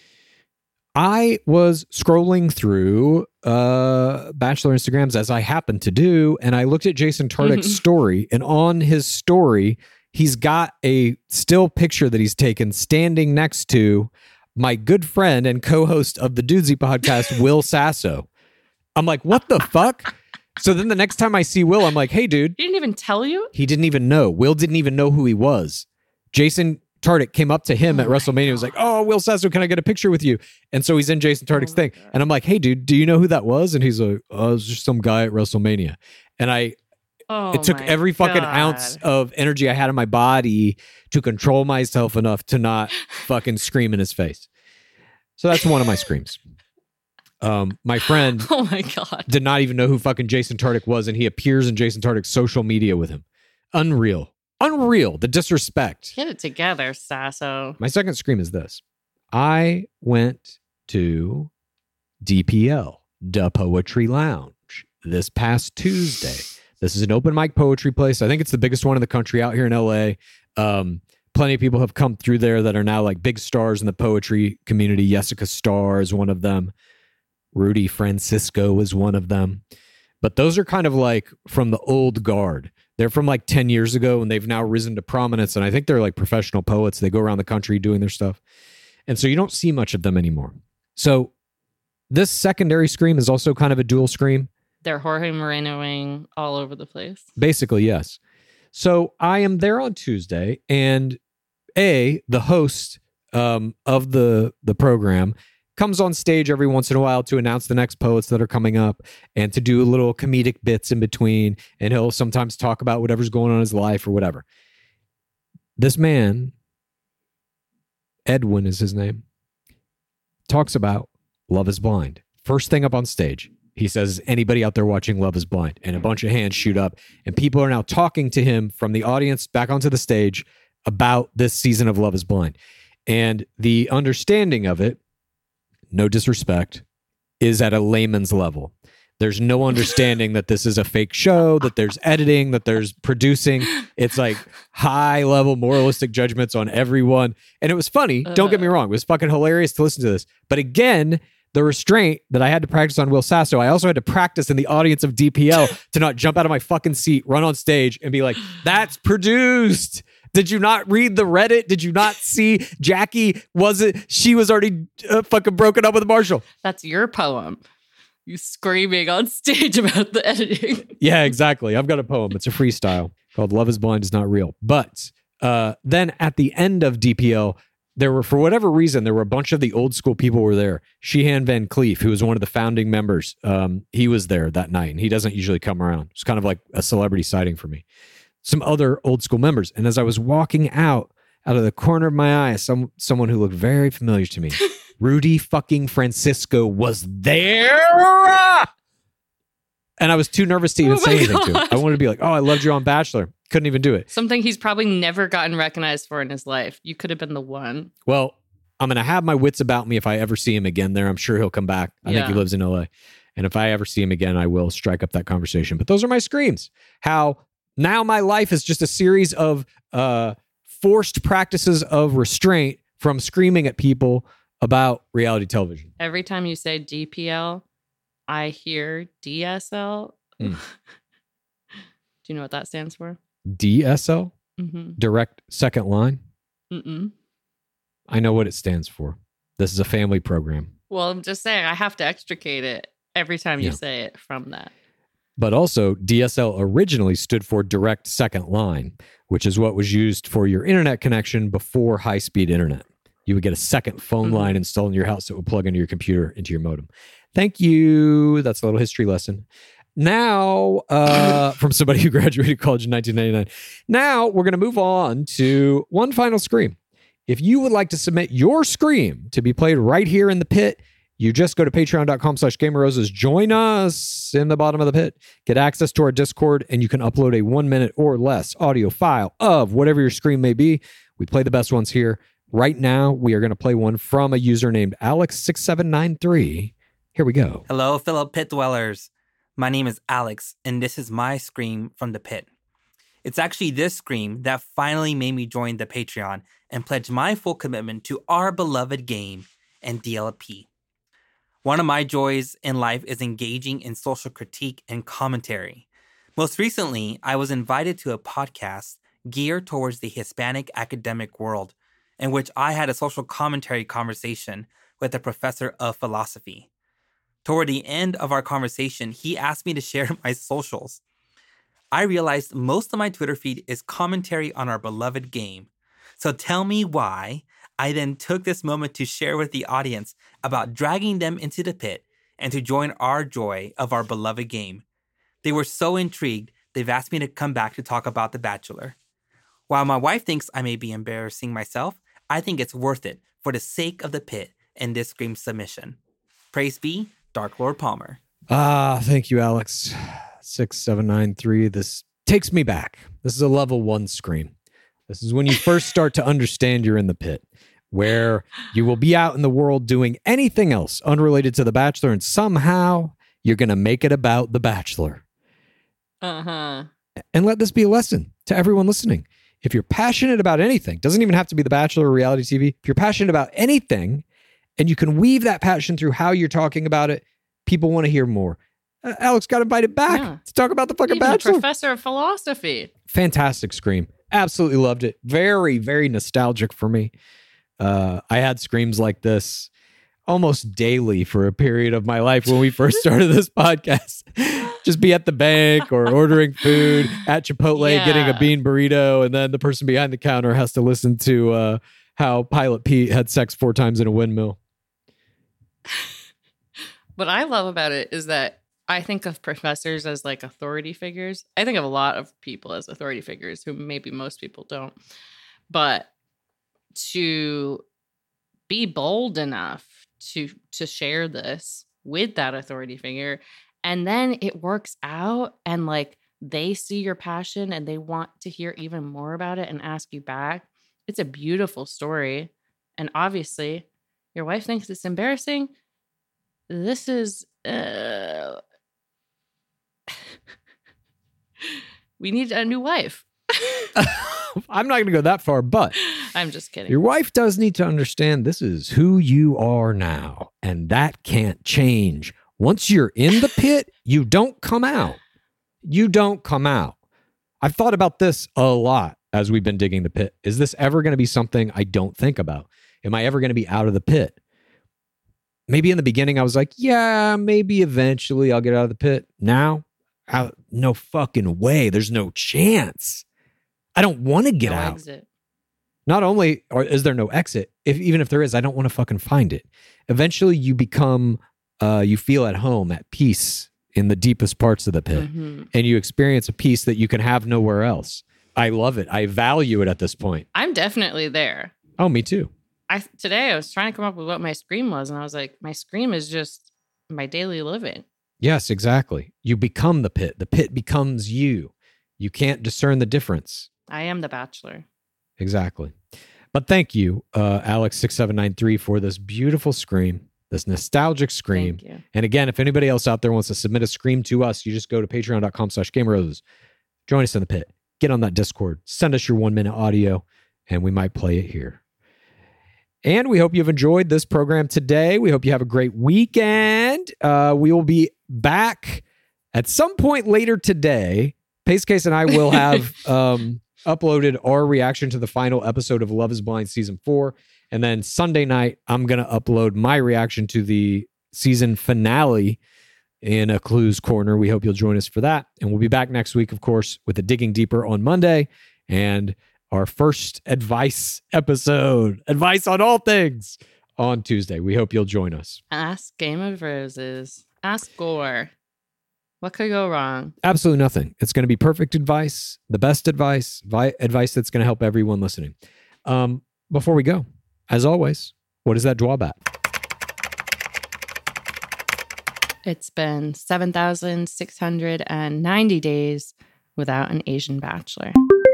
[SPEAKER 5] I was scrolling through uh, Bachelor Instagrams, as I happen to do, and I looked at Jason Tartick's story, and on his story, he's got a still picture that he's taken standing next to my good friend and co-host of the Dudesy podcast, Will Sasso. I'm like, what the fuck? So then the next time I see Will, I'm like, hey, dude.
[SPEAKER 11] He didn't even tell you?
[SPEAKER 5] He didn't even know. Will didn't even know who he was. Jason Tartick came up to him oh at WrestleMania and was like, oh, Will Sasso, can I get a picture with you? And so he's in Jason Tartick's oh thing. God. And I'm like, hey, dude, do you know who that was? And he's like, oh, it was just some guy at WrestleMania. And I,
[SPEAKER 11] oh
[SPEAKER 5] it took every fucking
[SPEAKER 11] God.
[SPEAKER 5] ounce of energy I had in my body to control myself enough to not fucking scream in his face. So that's one of my screams. Um, my friend
[SPEAKER 11] oh my God.
[SPEAKER 5] did not even know who fucking Jason Tartick was, and he appears in Jason Tartick's social media with him. Unreal. Unreal. The disrespect.
[SPEAKER 11] Get it together, Sasso.
[SPEAKER 5] My second scream is this. I went to D P L, Da Poetry Lounge, this past Tuesday. This is an open mic poetry place. I think it's the biggest one in the country out here in L A. Um, plenty of people have come through there that are now like big stars in the poetry community. Jessica Starr is one of them. Rudy Francisco is one of them. But those are kind of like from the old guard. They're from like ten years ago, and they've now risen to prominence. And I think they're like professional poets. They go around the country doing their stuff. And so you don't see much of them anymore. So this secondary scream is also kind of a dual scream.
[SPEAKER 11] They're Jorge Morenoing all over the place.
[SPEAKER 5] Basically, yes. So I am there on Tuesday, and A, the host um, of the, the program comes on stage every once in a while to announce the next poets that are coming up and to do little comedic bits in between. And he'll sometimes talk about whatever's going on in his life or whatever. This man, Edwin is his name, talks about Love is Blind. First thing up on stage, he says, anybody out there watching Love is Blind? And a bunch of hands shoot up. And people are now talking to him from the audience back onto the stage about this season of Love is Blind. And the understanding of it, no disrespect, is at a layman's level. There's no understanding that this is a fake show, that there's editing, that there's producing. It's like high level moralistic judgments on everyone. And it was funny. Don't get me wrong. It was fucking hilarious to listen to this. But again, the restraint that I had to practice on Will Sasso, I also had to practice in the audience of D P L to not jump out of my fucking seat, run on stage and be like, that's produced. Did you not read the Reddit? Did you not see Jackie? Was it? She was already uh, fucking broken up with Marshall.
[SPEAKER 11] That's your poem. You screaming on stage about the editing.
[SPEAKER 5] Yeah, exactly. I've got a poem. It's a freestyle called Love is Blind is Not Real. But uh, then at the end of D P L, there were, for whatever reason, there were a bunch of the old school people were there. Sheehan Van Cleef, who was one of the founding members, um, he was there that night, and he doesn't usually come around. It's kind of like a celebrity sighting for me. Some other old school members. And as I was walking out, out of the corner of my eye, some someone who looked very familiar to me, Rudy fucking Francisco was there. And I was too nervous to even
[SPEAKER 11] Oh
[SPEAKER 5] say
[SPEAKER 11] my
[SPEAKER 5] anything to him.
[SPEAKER 11] God.
[SPEAKER 5] I wanted to be like, oh, I loved you on Bachelor. Couldn't even do it.
[SPEAKER 11] Something he's probably never gotten recognized for in his life. You could have been the one.
[SPEAKER 5] Well, I'm going to have my wits about me if I ever see him again there. I'm sure he'll come back. I think he
[SPEAKER 11] Yeah.
[SPEAKER 5] lives in L A. And if I ever see him again, I will strike up that conversation. But those are my screams. How now my life is just a series of uh, forced practices of restraint from screaming at people about reality television.
[SPEAKER 11] Every time you say D P L, I hear D S L.
[SPEAKER 5] Mm.
[SPEAKER 11] Do you know what that stands for?
[SPEAKER 5] D S L?
[SPEAKER 11] Mm-hmm.
[SPEAKER 5] Direct second line?
[SPEAKER 11] Mm-mm.
[SPEAKER 5] I know what it stands for. This is a family program.
[SPEAKER 11] Well, I'm just saying I have to extricate it every time you
[SPEAKER 5] Yeah.
[SPEAKER 11] say it from that.
[SPEAKER 5] But also, D S L originally stood for direct second line, which is what was used for your internet connection before high-speed internet. You would get a second phone
[SPEAKER 11] Mm-hmm.
[SPEAKER 5] line installed in your house that would plug into your computer, into your modem. Thank you. That's a little history lesson. Now, uh, from somebody who graduated college in nineteen ninety-nine. Now, we're going to move on to one final Scream. If you would like to submit your Scream to be played right here in the pit, you just go to patreon.com slash Game of Roses. Join us in the bottom of the pit. Get access to our Discord, and you can upload a one minute or less audio file of whatever your Scream may be. We play the best ones here. Right now, we are going to play one from a user named Alex six seven nine three. Here we go.
[SPEAKER 16] Hello, fellow pit dwellers. My name is Alex, and this is my Scream from the pit. It's actually this Scream that finally made me join the Patreon and pledge my full commitment to our beloved game and D L P. One of my joys in life is engaging in social critique and commentary. Most recently, I was invited to a podcast geared towards the Hispanic academic world, in which I had a social commentary conversation with a professor of philosophy. Toward the end of our conversation, he asked me to share my socials. I realized most of my Twitter feed is commentary on our beloved game. So tell me why I then took this moment to share with the audience about dragging them into the pit and to join our joy of our beloved game. They were so intrigued, they've asked me to come back to talk about The Bachelor. While my wife thinks I may be embarrassing myself, I think it's worth it for the sake of the pit and this Scream submission. Praise be Dark Lord Palmer.
[SPEAKER 5] Ah, thank you, Alex. six seven nine three. This takes me back. This is a level one Scream. This is when you first start to understand you're in the pit, where you will be out in the world doing anything else unrelated to The Bachelor, and somehow you're going to make it about The Bachelor.
[SPEAKER 11] Uh-huh.
[SPEAKER 5] And let this be a lesson to everyone listening. If you're passionate about anything, doesn't even have to be The Bachelor or reality T V. If you're passionate about anything, and you can weave that passion through how you're talking about it, people want to hear more. Uh, Alex got invited back
[SPEAKER 11] Yeah.
[SPEAKER 5] to talk about the fucking
[SPEAKER 11] Even a
[SPEAKER 5] Bachelor.
[SPEAKER 11] professor of philosophy.
[SPEAKER 5] Fantastic Scream. Absolutely loved it. Very, very nostalgic for me. Uh, I had Screams like this almost daily for a period of my life when we first started this podcast. Just be at the bank or ordering food at Chipotle,
[SPEAKER 11] Yeah.
[SPEAKER 5] getting a bean burrito, and then the person behind the counter has to listen to uh, how Pilot Pete had sex four times in a windmill.
[SPEAKER 11] What I love about it is that I think of professors as like authority figures. I think of a lot of people as authority figures who maybe most people don't. But to be bold enough to to share this with that authority figure, and then it works out and like they see your passion and they want to hear even more about it and ask you back. It's a beautiful story. And obviously, your wife thinks it's embarrassing. This is uh we need a new wife.
[SPEAKER 5] I'm not going to go that far, but
[SPEAKER 11] I'm just kidding.
[SPEAKER 5] your wife does need to understand this is who you are now, and that can't change. Once you're in the pit, you don't come out. You don't come out. I've thought about this a lot as we've been digging the pit. Is this ever going to be something I don't think about? Am I ever going to be out of the pit? Maybe in the beginning I was like, yeah, maybe eventually I'll get out of the pit. Now, I, no fucking way. There's no chance. I don't want to get
[SPEAKER 11] No
[SPEAKER 5] out.
[SPEAKER 11] exit.
[SPEAKER 5] Not only or is there no exit, if even if there is, I don't want to fucking find it. Eventually you become, uh, you feel at home, at peace in the deepest parts of the pit.
[SPEAKER 11] Mm-hmm.
[SPEAKER 5] And you experience a peace that you can have nowhere else. I love it. I value it at this point.
[SPEAKER 11] I'm definitely there.
[SPEAKER 5] Oh, me too.
[SPEAKER 11] I today I was trying to come up with what my Scream was, and I was like, my Scream is just my daily living.
[SPEAKER 5] Yes, exactly. You become the pit. The pit becomes you. You can't discern the difference.
[SPEAKER 11] I am the Bachelor.
[SPEAKER 5] Exactly. But thank you, uh, Alex six seven nine three, for this beautiful Scream, this nostalgic Scream.
[SPEAKER 11] Thank you.
[SPEAKER 5] And again, if anybody else out there wants to submit a Scream to us, you just go to patreon.com slash gameroses. Join us in the pit. Get on that Discord. Send us your one minute audio, and we might play it here. And we hope you've enjoyed this program today. We hope you have a great weekend. Uh, we will be back at some point later today. Pace Case and I will have um, uploaded our reaction to the final episode of Love is Blind Season four. And then Sunday night, I'm going to upload my reaction to the season finale in a Clues Corner. We hope you'll join us for that. And we'll be back next week, of course, with a Digging Deeper on Monday and our first advice episode, advice on all things, on Tuesday. We hope you'll join us.
[SPEAKER 11] Ask Game of Roses. Ask Gore. What could go wrong?
[SPEAKER 5] Absolutely nothing. It's going to be perfect advice, the best advice, vi- advice that's going to help everyone listening. Um, before we go, as always, what is that drawback?
[SPEAKER 11] It's been seven thousand six hundred ninety days without an Asian bachelor.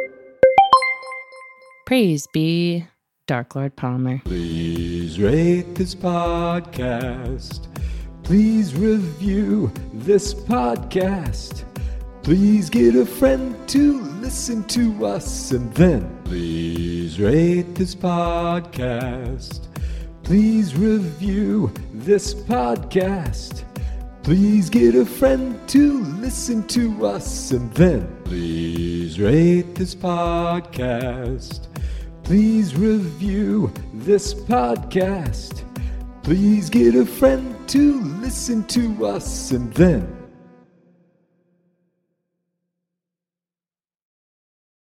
[SPEAKER 11] Praise be Dark Lord Palmer.
[SPEAKER 17] Please rate this podcast. Please review this podcast. Please get a friend to listen to us. And then please rate this podcast. Please review this podcast. Please get a friend to listen to us. And then please rate this podcast. Please review this podcast. Please get a friend to listen to us. And then